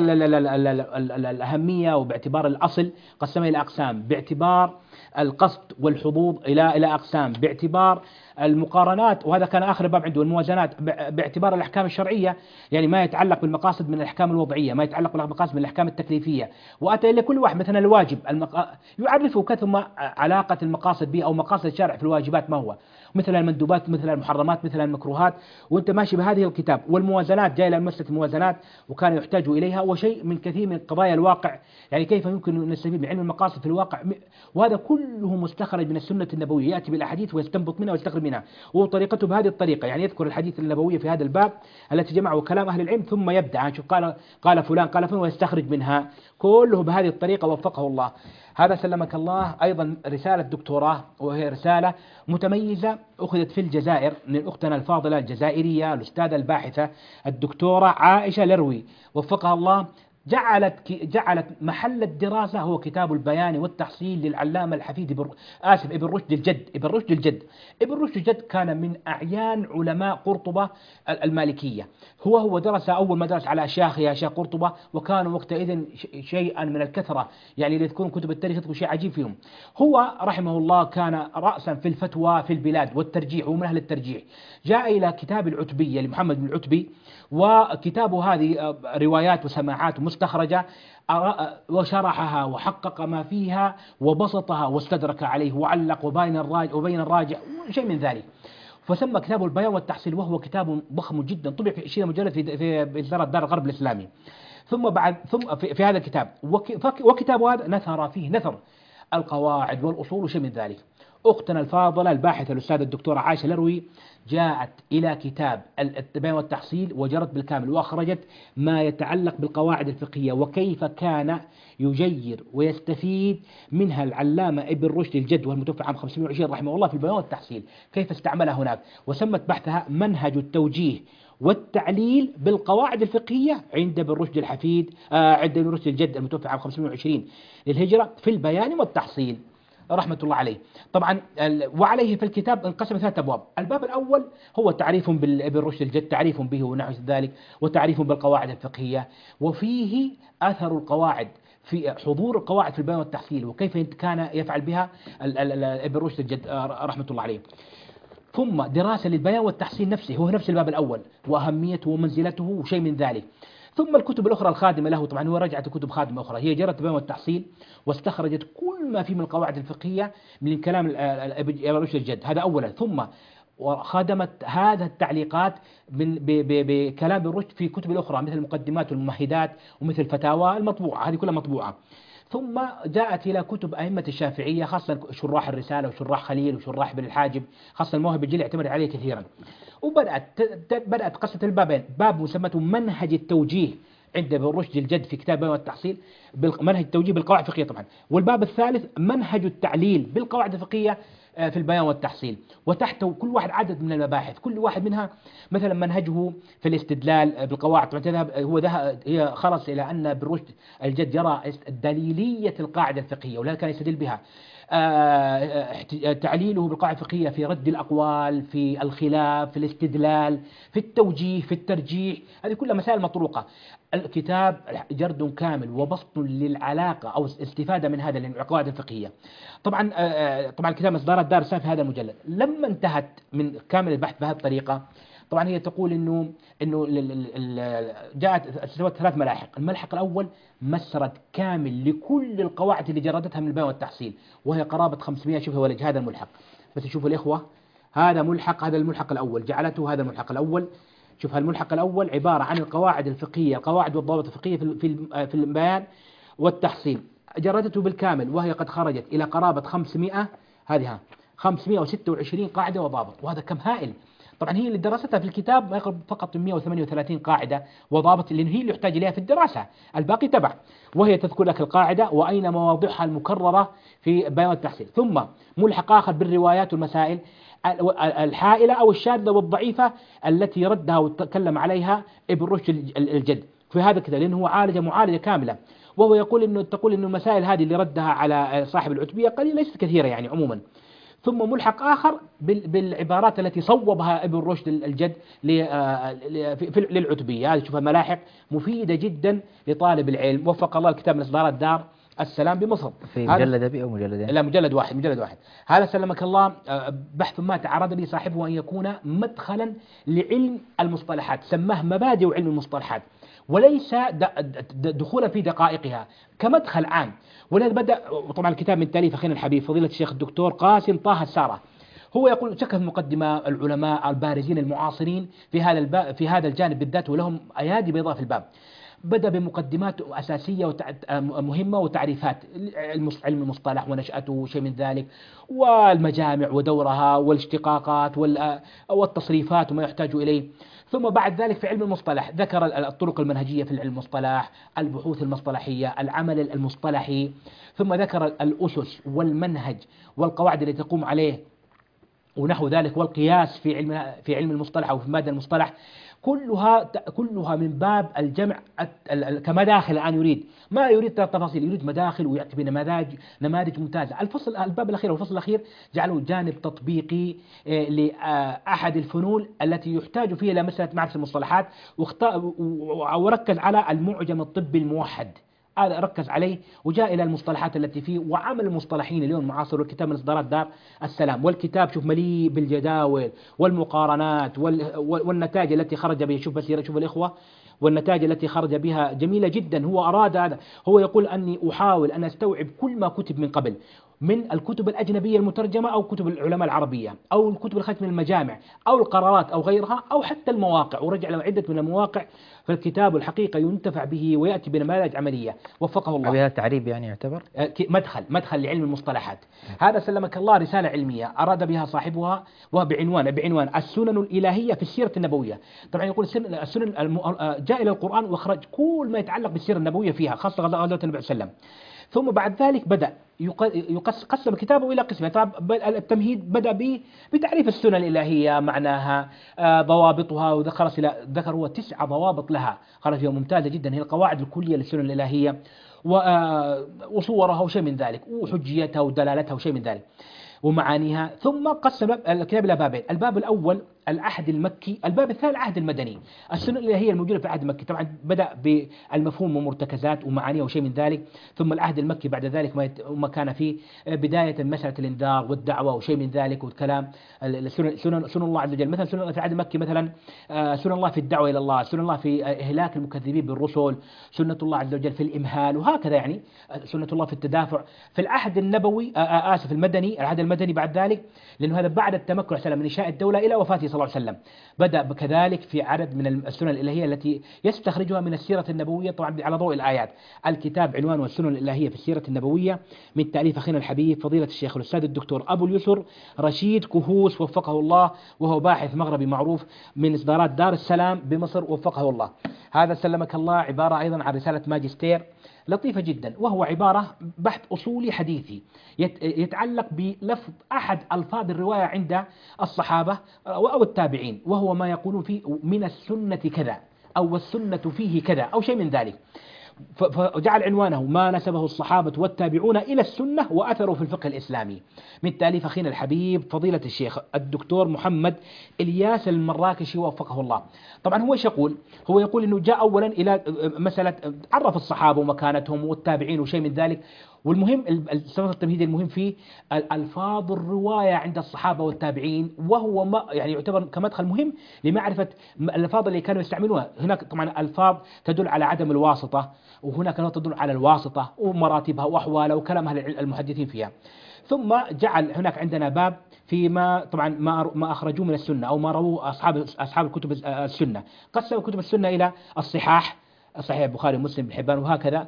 الأهمية وباعتبار الأصل قسمها إلى أقسام، باعتبار القصد والحظوظ إلى أقسام، باعتبار المقارنات، وهذا كان آخر باب عنده الموازنات، باعتبار الأحكام الشرعية، يعني ما يتعلق بالمقاصد من الأحكام الوضعية، ما يتعلق بالمقاصد من الأحكام التكليفية، وأتى إلى كل واحد مثلا الواجب يعرفه ثم علاقة المقاصد به أو مقاصد الشارع في الواجبات ما هو، مثل المندوبات مثل المحرمات مثل المكروهات، وأنت ماشي بهذه الكتاب. والموازنات جاء إلى مسألة الموازنات وكان يحتاج إليها، وشيء من كثير من قضايا الواقع، يعني كيف يمكن أن نستفيد من علم المقاصد في الواقع، وهذا كله مستخرج من السنة النبوية، يأتي بالأحاديث ويستنبط منها ويستخرج منها، وطريقته بهذه الطريقة، يعني يذكر الحديث النبوي في هذا الباب التي جمعه كلام أهل العلم ثم يبدأ شوف قال فلان قال فلان ويستخرج منها، كله بهذه الطريقة وفقه الله. هذا سلمك الله أيضا رسالة دكتوراه، وهي رسالة متميزة أخذت في الجزائر من أختنا الفاضلة الجزائرية الأستاذة الباحثة الدكتورة عائشة لروي وفقها الله، جعلت محل الدراسة هو كتاب البيان والتحصيل للعلامة الحفيد ابن رشد الجد كان من أعيان علماء قرطبة المالكية، هو درس أول ما درس على شيخ قرطبة، وكانوا وقتئذ شيئا من الكثرة، يعني اللي تكون كتب التاريخ تكون شيء عجيب فيهم. هو رحمه الله كان رأسا في الفتوى في البلاد والترجيح، ومن أهل الترجيح. جاء إلى كتاب العتبية لمحمد بن العتبي، وكتابه هذه روايات وسماعات مستخرجة، وشرحها وحقق ما فيها وبسطها واستدرك عليه وعلق وبين الراجع وشيء من ذلك، فسمى كتاب البيان والتحصيل، وهو كتاب ضخم جدا طبع في 20 مجلد في إصدار دار الغرب الإسلامي. ثم في هذا الكتاب وكتاب هذا نثر فيه نثر القواعد والأصول وشيء من ذلك. أختنا الفاضلة الباحثة الأستاذة الدكتورة عائشة لروي جاءت إلى كتاب البيان والتحصيل وجرت بالكامل وأخرجت ما يتعلق بالقواعد الفقهية وكيف كان يجير ويستفيد منها العلامة ابن رشد الجد والمتوفى عام 520 رحمه الله في البيان والتحصيل، كيف استعملها هناك، وسمت بحثها منهج التوجيه والتعليل بالقواعد الفقهية عند ابن رشد الحفيد عند ابن رشد الجد المتوفى عام 520 للهجرة في البيان والتحصيل رحمة الله عليه. طبعا وعليه في الكتاب انقسم 3 أبواب. الباب الأول هو تعريف بابن رشد الجد، تعريف به ونحو ذلك، وتعريف بالقواعد الفقهية، وفيه أثر القواعد في حضور القواعد في البيان والتحصيل وكيف كان يفعل بها ابن رشد الجد رحمة الله عليه. ثم دراسة للبيان والتحصيل نفسه، هو نفس الباب الأول، وأهميته ومنزلته وشيء من ذلك. ثم الكتب الأخرى الخادمة له، طبعا هو رجعت كتب خادمة أخرى، هي جرت البيان والتحصيل واستخرجت كل ما فيه من القواعد الفقهية من كلام ابن رشد الجد، هذا أولا. ثم وخدمت هذا التعليقات بكلام ابن رشد في كتب الأخرى مثل المقدمات والممهدات ومثل الفتاوى المطبوعة، هذه كلها مطبوعة. ثم جاءت إلى كتب أئمة الشافعية خاصة شراح الرسالة وشراح خليل وشراح ابن الحاجب، خاصة الموهب الجلي اعتمد عليه كثيرا. بدأت قصة البابين، باب مسمته منهج التوجيه عند ابن رشد الجد في كتاب البيان والتحصيل، منهج التوجيه بالقواعد الفقهية طبعا. والباب الثالث منهج التعليل بالقواعد الفقهية في البيان والتحصيل، وتحته كل واحد عدد من المباحث، كل واحد منها مثلا منهجه في الاستدلال بالقواعد. طبعا هي خلص إلى أن ابن رشد الجد يرى دليلية القاعدة الفقهية ولا كان يستدل بها، تعليله بالقاعدة الفقهية في رد الأقوال، في الخلاف، في الاستدلال، في التوجيه، في الترجيح، هذه كلها مسائل مطروقة. الكتاب جرد كامل وبسط للعلاقة أو استفادة من هذا القواعد الفقهية. طبعا الكتاب إصدارات دار السلام في هذا المجلد. لما انتهت من كامل البحث بهذه الطريقة، طبعا هي تقول انه جاءت سوت 3 ملاحق. الملحق الاول مسرد كامل لكل القواعد اللي جردتها من البيان والتحصيل، وهي قرابه 500. شوفوا هذا الملحق، بس شوفوا الاخوه، هذا الملحق الاول، جعلته هذا الملحق الاول. شوف الملحق الاول عباره عن القواعد الفقهيه، القواعد والضوابط الفقهيه في البيان والتحصيل، جردته بالكامل، وهي قد خرجت الى قرابه 500. هذه 526 قاعده وضابط، وهذا كم هائل. طبعا هي اللي درستها في الكتاب ما يقرب فقط 138 قاعدة وضابط، اللي هي اللي يحتاج إليها في الدراسة، الباقي تبع. وهي تذكر لك القاعدة وأين مواضعها المكررة في بيان التحصيل. ثم ملحق آخر بالروايات والمسائل الحائلة أو الشاذة والضعيفة التي ردها وتكلم عليها ابن رشد الجد في هذا الكتاب، لأنه هو معالجة كاملة. وهو تقول إنه المسائل هذه اللي ردها على صاحب العتبية قليل، ليست كثيرة يعني عموما. ثم ملحق آخر بالعبارات التي صوبها ابن رشد الجد للعتبية. هذه شوفها ملاحق مفيدة جدا لطالب العلم، وفق الله. الكتاب من إصدارات دار السلام بمصر. في مجلد أبي أو مجلدين؟ لا، مجلد واحد. هذا سلمك الله بحث ما تعرض لي صاحبه أن يكون مدخلا لعلم المصطلحات، سماه مبادئ علم المصطلحات، وليس دخولا في دقائقها، كمدخل عام. ولهذا بدأ طبعا الكتاب من تأليف أخينا الحبيب فضيلة الشيخ الدكتور قاسم طه السارة. هو يقول شكل المقدمة العلماء البارزين المعاصرين في هذا الجانب بالذات، ولهم أيادي بيضاء في الباب. بدأ بمقدمات أساسية مهمة وتعريفات علم المصطلح ونشأته وشيء من ذلك، والمجامع ودورها والاشتقاقات والتصريفات وما يحتاج إليه. ثم بعد ذلك في علم المصطلح ذكر الطرق المنهجية في العلم المصطلح، البحوث المصطلحية، العمل المصطلحي. ثم ذكر الأسس والمنهج والقواعد التي تقوم عليه ونحو ذلك، والقياس في علم المصطلح أو في مادة المصطلح. كلها من باب الجمع كمداخل. الآن ما يريد تفاصيل، يريد مداخل ويأتي بنماذج ممتازة. الباب الأخير والفصل الأخير جعلوا جانب تطبيقي لأحد الفنون التي يحتاج فيها إلى مسألة معرفة المصطلحات، وركز على المعجم الطبي الموحد. هذا ركز عليه وجاء إلى المصطلحات التي فيه، وعمل المصطلحين اليوم معاصر. والكتاب من إصدارات دار السلام، والكتاب شوف مليء بالجداول والمقارنات والنتائج التي خرج بها. شوف الإخوة، والنتائج التي خرج بها جميلة جدا. هو أراد هذا، هو يقول أني أحاول أن أستوعب كل ما كتب من قبل، من الكتب الأجنبية المترجمة أو كتب العلماء العربية أو الكتب الخارجة من المجامع أو القرارات أو غيرها، أو حتى المواقع، ورجع له عدة من المواقع. فالكتاب الحقيقة ينتفع به ويأتي بنماذج عملية، وفقه الله. هذا التعريب يعني يعتبر مدخل لعلم المصطلحات. هذا سلمك الله رسالة علمية أراد بها صاحبها، وبعنوان السنن الإلهية في السيرة النبوية. طبعا يقول السنن جاء إلى القرآن وأخرج كل ما يتعلق بالسيرة النبوية فيها، خاصة غزوة النبي صلى الله عليه وسلم. ثم بعد ذلك بدأ يقسم كتابه إلى قسمين. التمهيد بدأ بتعريف السنن الإلهية، معناها، ضوابطها، ذكر هو 9 ضوابط لها، خرج فيها ممتازة جدا. هي القواعد الكلية للسنن الإلهية وصورها وشيء من ذلك، وحجيتها ودلالتها وشيء من ذلك، ومعانيها. ثم قسم الكتاب إلى بابين. الباب الأول العهد المكي، الباب الثاني العهد المدني. السنن الإلهية الموجودة في العهد المكي طبعا بدأ بالمفهوم ومرتكزات ومعانيه وشيء من ذلك، ثم العهد المكي بعد ذلك ما كان فيه بداية مسألة الإنذار والدعوة وشيء من ذلك والكلام. سنن الله عز وجل، مثلا سنن الله في العهد المكي مثلا سنن الله في الدعوة إلى الله، سنن الله في إهلاك المكذبين بالرسل، سنة الله عز وجل في الإمهال، وهكذا يعني سنة الله في التدافع. في العهد النبوي المدني، العهد المدني بعد ذلك، لأنه هذا بعد التمكن من إنشاء الدولة إلى وفاته صلى الله عليه وسلم، بدأ كذلك في عدد من السنن الإلهية التي يستخرجها من السيرة النبوية طبعا على ضوء الآيات. الكتاب عنوانه السنن الإلهية في السيرة النبوية، من تأليف أخينا الحبيب فضيلة الشيخ الأستاذ الدكتور أبو اليسر رشيد كهوس وفقه الله، وهو باحث مغربي معروف من إصدارات دار السلام بمصر وفقه الله. هذا سلمك الله عبارة أيضا عن رسالة ماجستير لطيفة جدا، وهو عبارة بحث أصولي حديثي يتعلق بلفظ أحد ألفاظ الرواية عند الصحابة أو التابعين، وهو ما يقولون فيه من السنة كذا أو السنة فيه كذا أو شيء من ذلك، فجعل عنوانه ما نسبه الصحابة والتابعون إلى السنة وأثره في الفقه الإسلامي، من تأليف أخينا الحبيب فضيلة الشيخ الدكتور محمد إلياس المراكشي وفقه الله. طبعا هو هو يقول أنه جاء أولا إلى مسألة عرف الصحابة ومكانتهم والتابعين وشيء من ذلك، والمهم السبب التمهيدي المهم فيه الألفاظ الرواية عند الصحابة والتابعين، وهو ما يعني يعتبر كمدخل مهم لمعرفة الألفاظ اللي كانوا يستعملوها. هناك طبعا ألفاظ تدل على عدم الواسطة، وهناك ألفاظ تدل على الواسطة ومراتبها وأحوالها وكلام أهل المحدثين فيها. ثم جعل هناك عندنا باب فيما طبعا ما أخرجوه من السنة أو ما رواه أصحاب الكتب السنة. قسم كتب السنة إلى الصحاح، صحيح البخاري ومسلم بن حبان وهكذا،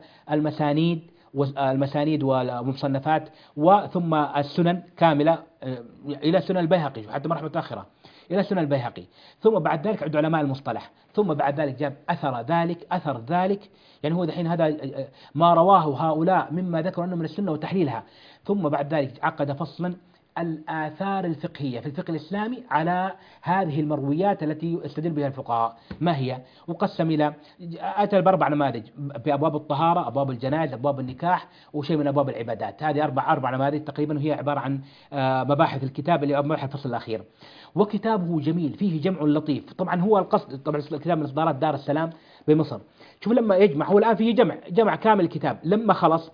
المسانيد والمصنفات، وثم السنن كاملة إلى سنن البيهقي حتى مرحلة متأخرة إلى سنن البيهقي، ثم بعد ذلك عند علماء المصطلح، ثم بعد ذلك جاب أثر ذلك يعني هو دحين هذا ما رواه هؤلاء مما ذكروا أنه من السنة وتحليلها، ثم بعد ذلك عقد فصلا الآثار الفقهية في الفقه الإسلامي على هذه المرويات التي يستدل بها الفقهاء ما هي، وقسم إلى أتى بأربع نماذج في أبواب الطهارة، أبواب الجنائز، أبواب النكاح، وشيء من أبواب العبادات. هذه أربع نماذج تقريبا، وهي عبارة عن مباحث الكتاب اللي مباحث الفصل الأخير. وكتابه جميل فيه جمع لطيف، طبعا هو القصد طبعا الكتاب من إصدارات دار السلام بمصر. شوف لما يجمع، هو الآن فيه جمع كامل الكتاب، لما خلص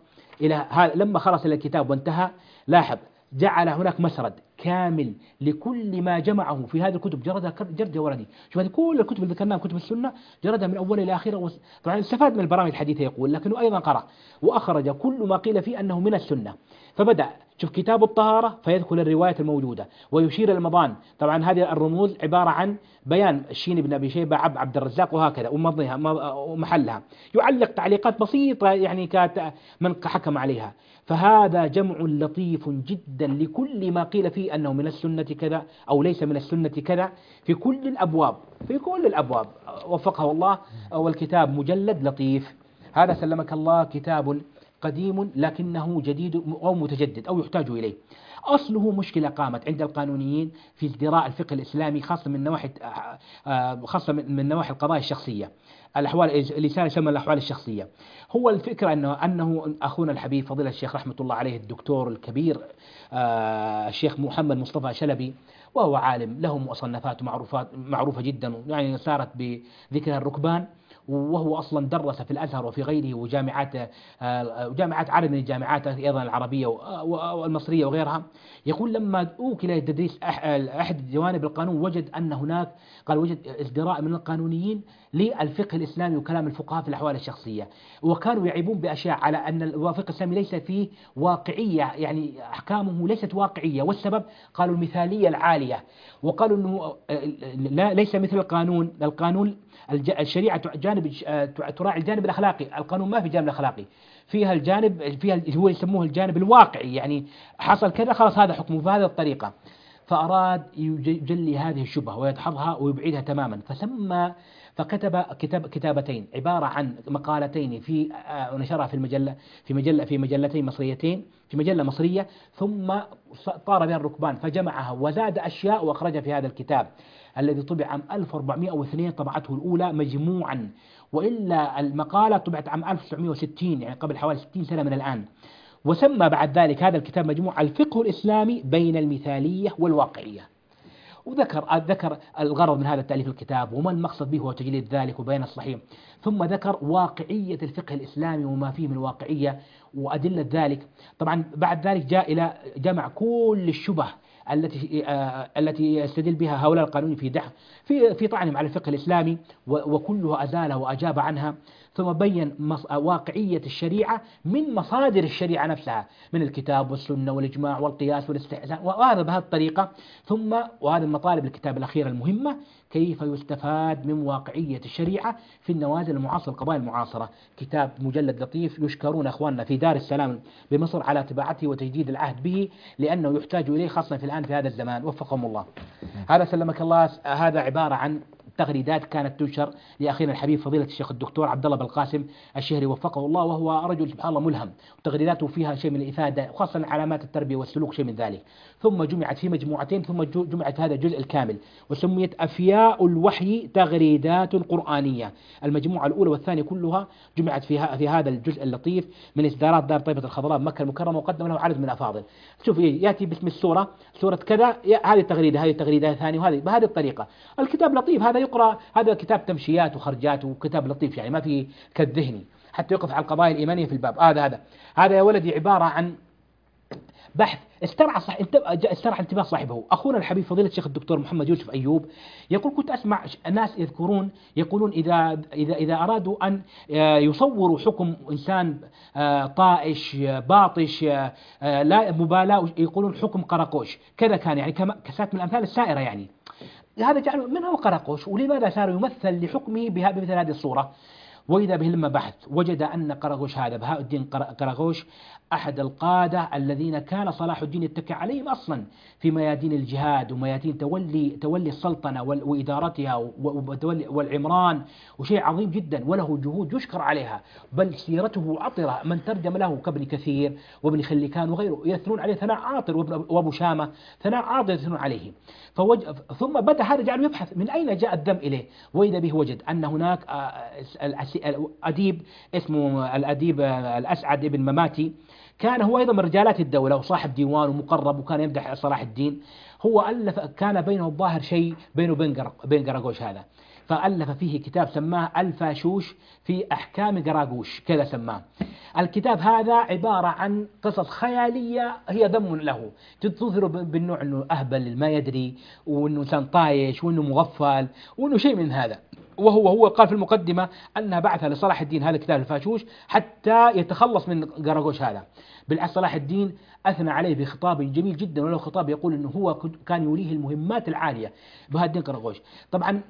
إلى الكتاب وانتهى، لاحظ جعل هناك مسرد كامل لكل ما جمعه في هذه الكتب، جردها جرد وردي. شوف هذه كل الكتب اللي ذكرناها كتب السنة جردها من أول إلى آخره، طبعا استفاد من البرامج الحديثة يقول، لكنه أيضا قرأ وأخرج كل ما قيل فيه أنه من السنة. فبدأ شوف كتاب الطهارة فيذكر الروايات الموجودة ويشير المضان، طبعا هذه الرموز عبارة عن بيان الشين بن أبي شيبة عبد الرزاق وهكذا ومضيها ومحلها، يعلق تعليقات بسيطة يعني من حكم عليها. فهذا جمع لطيف جدا لكل ما قيل فيه أنه من السنة كذا أو ليس من السنة كذا في كل الأبواب وفقه الله. والكتاب مجلد لطيف. هذا سلمك الله كتاب قديم لكنه جديد أو متجدد أو يحتاج إليه. أصله مشكلة قامت عند القانونيين في ازدراء الفقه الإسلامي، خاصة من نواحي القضايا الشخصية، الأحوال اللي يسمى الأحوال الشخصية. هو الفكرة أنه أخونا الحبيب فضيلة الشيخ رحمة الله عليه الدكتور الكبير الشيخ محمد مصطفى شلبي، وهو عالم له مصنفات معروفة جدا يعني صارت بذكرها الركبان، وهو أصلا درس في الأزهر وفي غيره وجامعات عدد من الجامعات أيضا العربية والمصرية وغيرها. يقول لما أوكل التدريس أحد جوانب القانون وجد أن هناك وجد ازدراء من القانونيين للفقه الإسلامي وكلام الفقهاء في الأحوال الشخصية، وكانوا يعيبون بأشياء على أن الفقه الإسلامي ليس فيه واقعية، يعني أحكامه ليست واقعية، والسبب قالوا المثالية العالية، وقالوا أنه ليس مثل القانون الشريعة جانب تراعي الجانب الأخلاقي، القانون ما في جانب أخلاقي، فيها هو يسموه الجانب الواقعي، يعني حصل كذا خلاص هذا حكمه بهذه الطريقة. فأراد يجلي هذه الشبهة ويدحضها ويبعدها تماما، فكتب كتابتين عبارة عن مقالتين ونشرها في مجلتين مصريتين، في مجلة مصرية، ثم طار بها الركبان فجمعها وزاد أشياء وأخرجها في هذا الكتاب الذي طبع عام 1402 طبعته الأولى مجموعا، وإلا المقالة طبعت عام 1960 يعني قبل حوالي 60 سنة من الآن. وسمى بعد ذلك هذا الكتاب مجموع الفقه الإسلامي بين المثالية والواقعية. ذكر الغرض من هذا التأليف الكتاب وما المقصد به هو تجليد ذلك وبيان الصحيح، ثم ذكر واقعية الفقه الإسلامي وما فيه من واقعية وأدلة ذلك. طبعا بعد ذلك جاء إلى جمع كل الشبه التي يستدل بها هؤلاء القانونيين في طعنهم على الفقه الإسلامي، وكلها أزالها وأجاب عنها، ثم بين واقعية الشريعة من مصادر الشريعة نفسها من الكتاب والسنة والإجماع والقياس والاستحسان، وهذا بهذه الطريقة. ثم وهذا المطالب الكتاب الأخيرة المهمة، كيف يستفاد من واقعية الشريعة في النوازل المعاصرة القضايا المعاصرة. كتاب مجلد لطيف، يشكرون أخواننا في دار السلام بمصر على طباعته وتجديد العهد به، لأنه يحتاج إليه خاصة في الآن في هذا الزمان، وفقهم الله. هذا سلمك الله. هذا عبارة عن تغريدات كانت تنشر لأخينا الحبيب فضيلة الشيخ الدكتور عبد الله بالقاسم الشهري وفقه الله، وهو رجل سبحان الله ملهم، وتغريداته فيها شيء من الإفادة، خاصة علامات التربية والسلوك شيء من ذلك. ثم جمعت في مجموعتين، ثم جمعت في هذا الجزء الكامل، وسميت أفياء الوحي تغريدات قرآنية. المجموعة الأولى والثانية كلها جمعت في هذا الجزء اللطيف من إصدارات دار طيبة الخضراء بمكة المكرمة، وقدم له عدد من الأفاضل. شوف يأتي باسم السورة، سورة كذا، هذه التغريدة، هذه التغريدة الثانية، وهذه بهذه الطريقة. الكتاب لطيف، هذا يقرأ، هذا كتاب تمشيات وخرجات، وكتاب لطيف يعني ما في كالذهني، حتى يقف على القضايا الإيمانية في الباب. هذا يا ولدي عبارة عن بحث استرعى انتباه صاحبه أخونا الحبيب فضيلة الشيخ الدكتور محمد يوسف أيوب. يقول كنت أسمع ناس يقولون إذا أرادوا أن يصوروا حكم إنسان طائش باطش لا مبالاة، يقولون حكم قراقوش كذا كان، يعني كسات من الأمثال السائرة يعني. هذا جعله من هو قراقوش، ولماذا صار يمثل لحكمه بمثل هذه الصورة؟ وإذا به لما بحث وجد أن قراقوش هذا بهاء الدين قراقوش أحد القادة الذين كان صلاح الدين يتكئ عليهم أصلا في ميادين الجهاد وميادين تولي السلطنة وإدارتها والعمران، وشيء عظيم جدا وله جهود يشكر عليها، بل سيرته عطرة. من ترجم له كابن كثير وابن خليكان وغيره يثنون عليه ثناء عاطر، وابو شامة ثناء عاطر يثنون عليه. ثم بدأ هذا جعله يبحث من أين جاء الذم إليه، وإذا به وجد أن هناك الأديب اسمه الأديب الأسعد ابن مماتي، كان هو أيضا من رجالات الدولة وصاحب ديوان ومقرب، وكان يمدح صلاح الدين. هو ألف، كان بينه الظاهر شيء بينه وبين قراقوش هذا، فألف فيه كتاب سماه الفاشوش في أحكام قراقوش كذا سماه. الكتاب هذا عبارة عن قصص خيالية هي ذم له، تظهر بالنوع أنه أهبل ما يدري، وأنه إنسان طايش، وأنه مغفل، وأنه شيء من هذا. وهو قال في المقدمة أنها بعثها لصلاح الدين هذا الكتاب الفاشوش حتى يتخلص من قراقوش هذا. بالعكس صلاح الدين أثنى عليه بخطاب جميل جدا، وله خطاب يقول أنه هو كان يوليه المهمات العالية بهاء الدين قراقوش. طبعا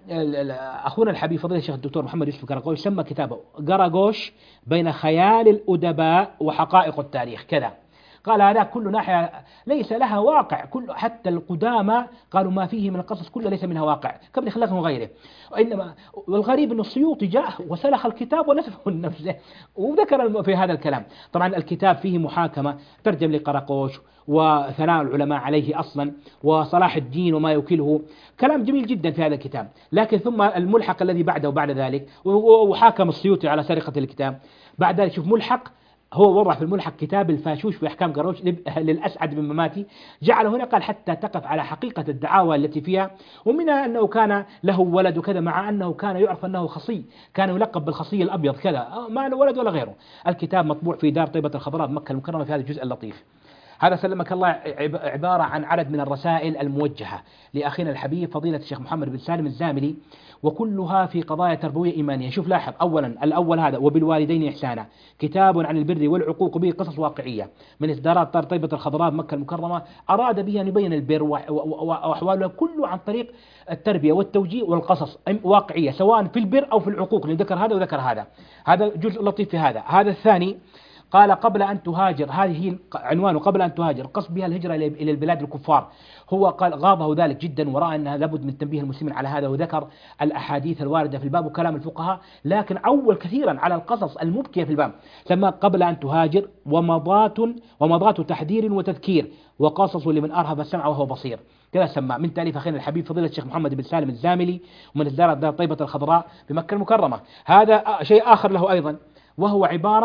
أخونا الحبيب فضيلة الشيخ الدكتور محمد يوسف قراقوش سمى كتابه قراقوش بين خيال الأدباء وحقائق التاريخ كذا. قال هذا كل ناحية ليس لها واقع، كل حتى القدامى قالوا ما فيه من القصص كله ليس منها واقع كابن خلقه وغيره. وإنما والغريب أن السيوطي جاء وسلخ الكتاب ونسفه لنفسه وذكر في هذا الكلام. طبعا الكتاب فيه محاكمة، ترجم لقراقوش وثناء العلماء عليه أصلا وصلاح الدين وما يوكله، كلام جميل جدا في هذا الكتاب. لكن ثم الملحق الذي بعده وبعد ذلك، وحاكم السيوطي على سرقة الكتاب. بعد ذلك شوف ملحق، هو وضع في الملحق كتاب الفاشوش في أحكام قراقوش للأسعد بن مماتي، جعل هنا قال حتى تقف على حقيقة الدعاوى التي فيها، ومنها أنه كان له ولد وكذا، مع أنه كان يعرف أنه خصي، كان يلقب بالخصي الأبيض كذا، ما له ولد ولا غيره. الكتاب مطبوع في دار طيبة الخضراء بمكة المكرمة في هذا الجزء اللطيف. هذا سلمك الله عبارة عن عدد من الرسائل الموجهة لأخينا الحبيب فضيلة الشيخ محمد بن سالم الزاملي، وكلها في قضايا تربوية إيمانية. شوف لاحظ، الأول هذا وبالوالدين إحسانا، كتاب عن البر والعقوق به قصص واقعية من إصدارات دار طيبة الخضراء بمكة المكرمة، أراد به أن يبين البر وأحواله كله عن طريق التربية والتوجيه والقصص واقعية، سواء في البر أو في العقوق، ذكر هذا وذكر هذا. هذا جزء لطيف في هذا. هذا الثاني قال قبل أن تهاجر، هذه هي عنوانه قبل أن تهاجر، قصد بها الهجرة إلى البلاد الكفار. هو قال غاضه ذلك جدا، ورأى أنها لابد من تنبيه المسلمين على هذا، وذكر الأحاديث الواردة في الباب وكلام الفقهاء، لكن عول كثيرا على القصص المبكية في الباب. سمى قبل أن تهاجر ومضات تحذير وتذكير، وقصص لمن أرهب السمع وهو بصير كذا سمى، من تأليف أخينا الحبيب فضيلة الشيخ محمد بن سالم الزاملي، ومن إصدار دار طيبة الخضراء بمكة المكرمة. هذا شيء آخر له أيضا، وهو عبارة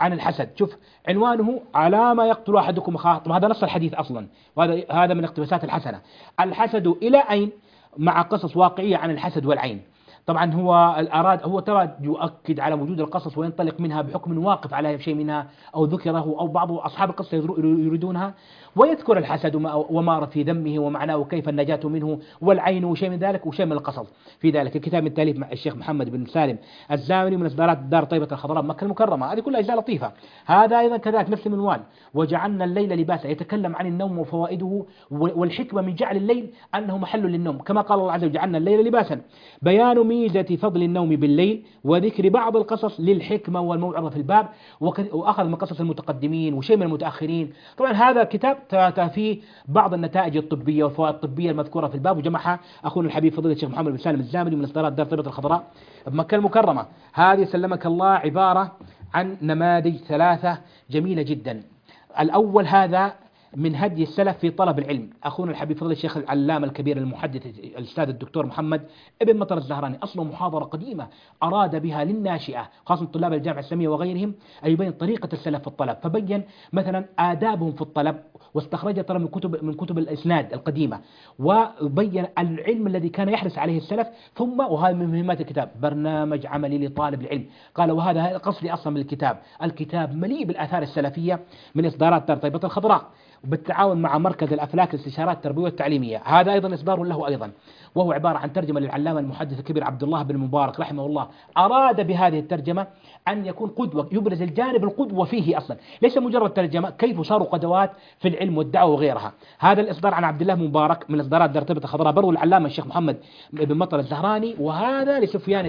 عن الحسد. شوف عنوانه على ما يقتل أحدكم أخاه، طبعا هذا نص الحديث أصلا، وهذا من اقتباسات الحسنة. الحسد إلى أين؟ مع قصص واقعية عن الحسد والعين. طبعا هو ترى يؤكد على وجود القصص وينطلق منها بحكم واقف على شيء منها أو ذكره أو بعض أصحاب القصة يريدونها، ويذكر الحسد وما في ذمه ومعناه وكيف النجاة منه والعين وشيء من ذلك وشيء من القصص في ذلك. الكتاب من تأليف الشيخ محمد بن سالم الزامري من إصدارات دار طيبة الخضراء مكة المكرمة. هذه كلها أجزاء لطيفة. هذا أيضا كذلك نفس المنوال، وجعلنا الليل لباسا، يتكلم عن النوم وفوائده والحكمة من جعل الليل أنه محل للنوم، كما قال الله عز وجل جعلنا الليل لباسا، بيان ميزة فضل النوم بالليل وذكر بعض القصص للحكمة والموعظة في الباب، وأخذ من قصص المتقدمين وشيء من المتأخرين. طبعا هذا كتاب فيه بعض النتائج الطبية والفوائد الطبية المذكورة في الباب، وجمعها أخونا الحبيب فضيلة الشيخ محمد بن سالم الزامري من إصدارات دار طيبة الخضراء بمكة المكرمة. هذه سلمك الله عبارة عن نماذج 3 جميلة جدا. الأول هذا من هدي السلف في طلب العلم، أخونا الحبيب فضل الشيخ العلامة الكبير المحدث الأستاذ الدكتور محمد ابن مطر الزهراني، أصله محاضرة قديمة أراد بها للناشئة خاصة طلاب الجامعة الإسلامية وغيرهم أن يبين طريقة السلف في الطلب، فبين مثلا آدابهم في الطلب، واستخرج ترى من كتب الإسناد القديمة، وبين العلم الذي كان يحرص عليه السلف. ثم وهذا من مهمات الكتاب برنامج عملي لطالب العلم، قال وهذا قصدي أصلا من الكتاب مليء بالآثار السلفية من إصدارات دار طيبة الخضراء بالتعاون مع مركز الأفلاك للاستشارات التربوية والتعليمية. هذا أيضا إصدار له أيضا، وهو عبارة عن ترجمة للعلامة المحدث الكبير عبد الله بن المبارك رحمه الله. أراد بهذه الترجمة أن يكون قدوة، يبرز الجانب القدوة فيه أصلا، ليس مجرد ترجمة، كيف صاروا قدوات في العلم والدعوة وغيرها. هذا الإصدار عن عبد الله بن مبارك من إصدارات دار طيبة الخضراء، برضو العلامة الشيخ محمد بن مطر الزهراني. وهذا لسفيان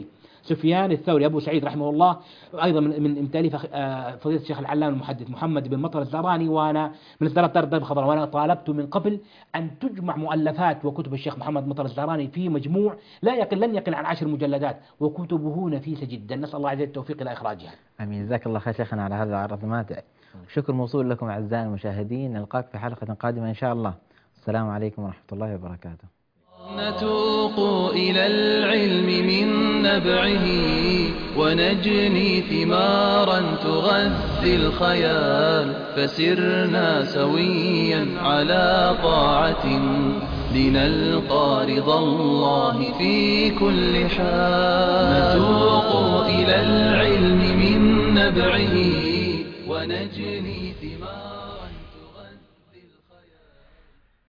الثوري أبو سعيد رحمه الله، أيضا من تأليف فضيلة الشيخ العلامة المحدث محمد بن مطر الزهراني، وأنا من إصدارات دار طيبة الخضراء. وأنا طالبت من قبل أن تجمع مؤلفات وكتب الشيخ محمد مطر الزهراني في مجموع لن يقل عن 10 مجلدات، وكتبه نفيسة جدا، نسأل الله عز وجل التوفيق إلى إخراجها. أمين. جزاك الله خير شيخنا على هذا العرض الماتع. شكر موصول لكم أعزائي المشاهدين، نلقاك في حلقة قادمة إن شاء الله. السلام عليكم ورحمة الله وبركاته. نتوق إلى العلم من نبعه ونجني ثمارا تغذي الخيال، فسرنا سويا على طاعة لنلقى رضا الله في كل حال. نتوق إلى العلم من نبعه ونجني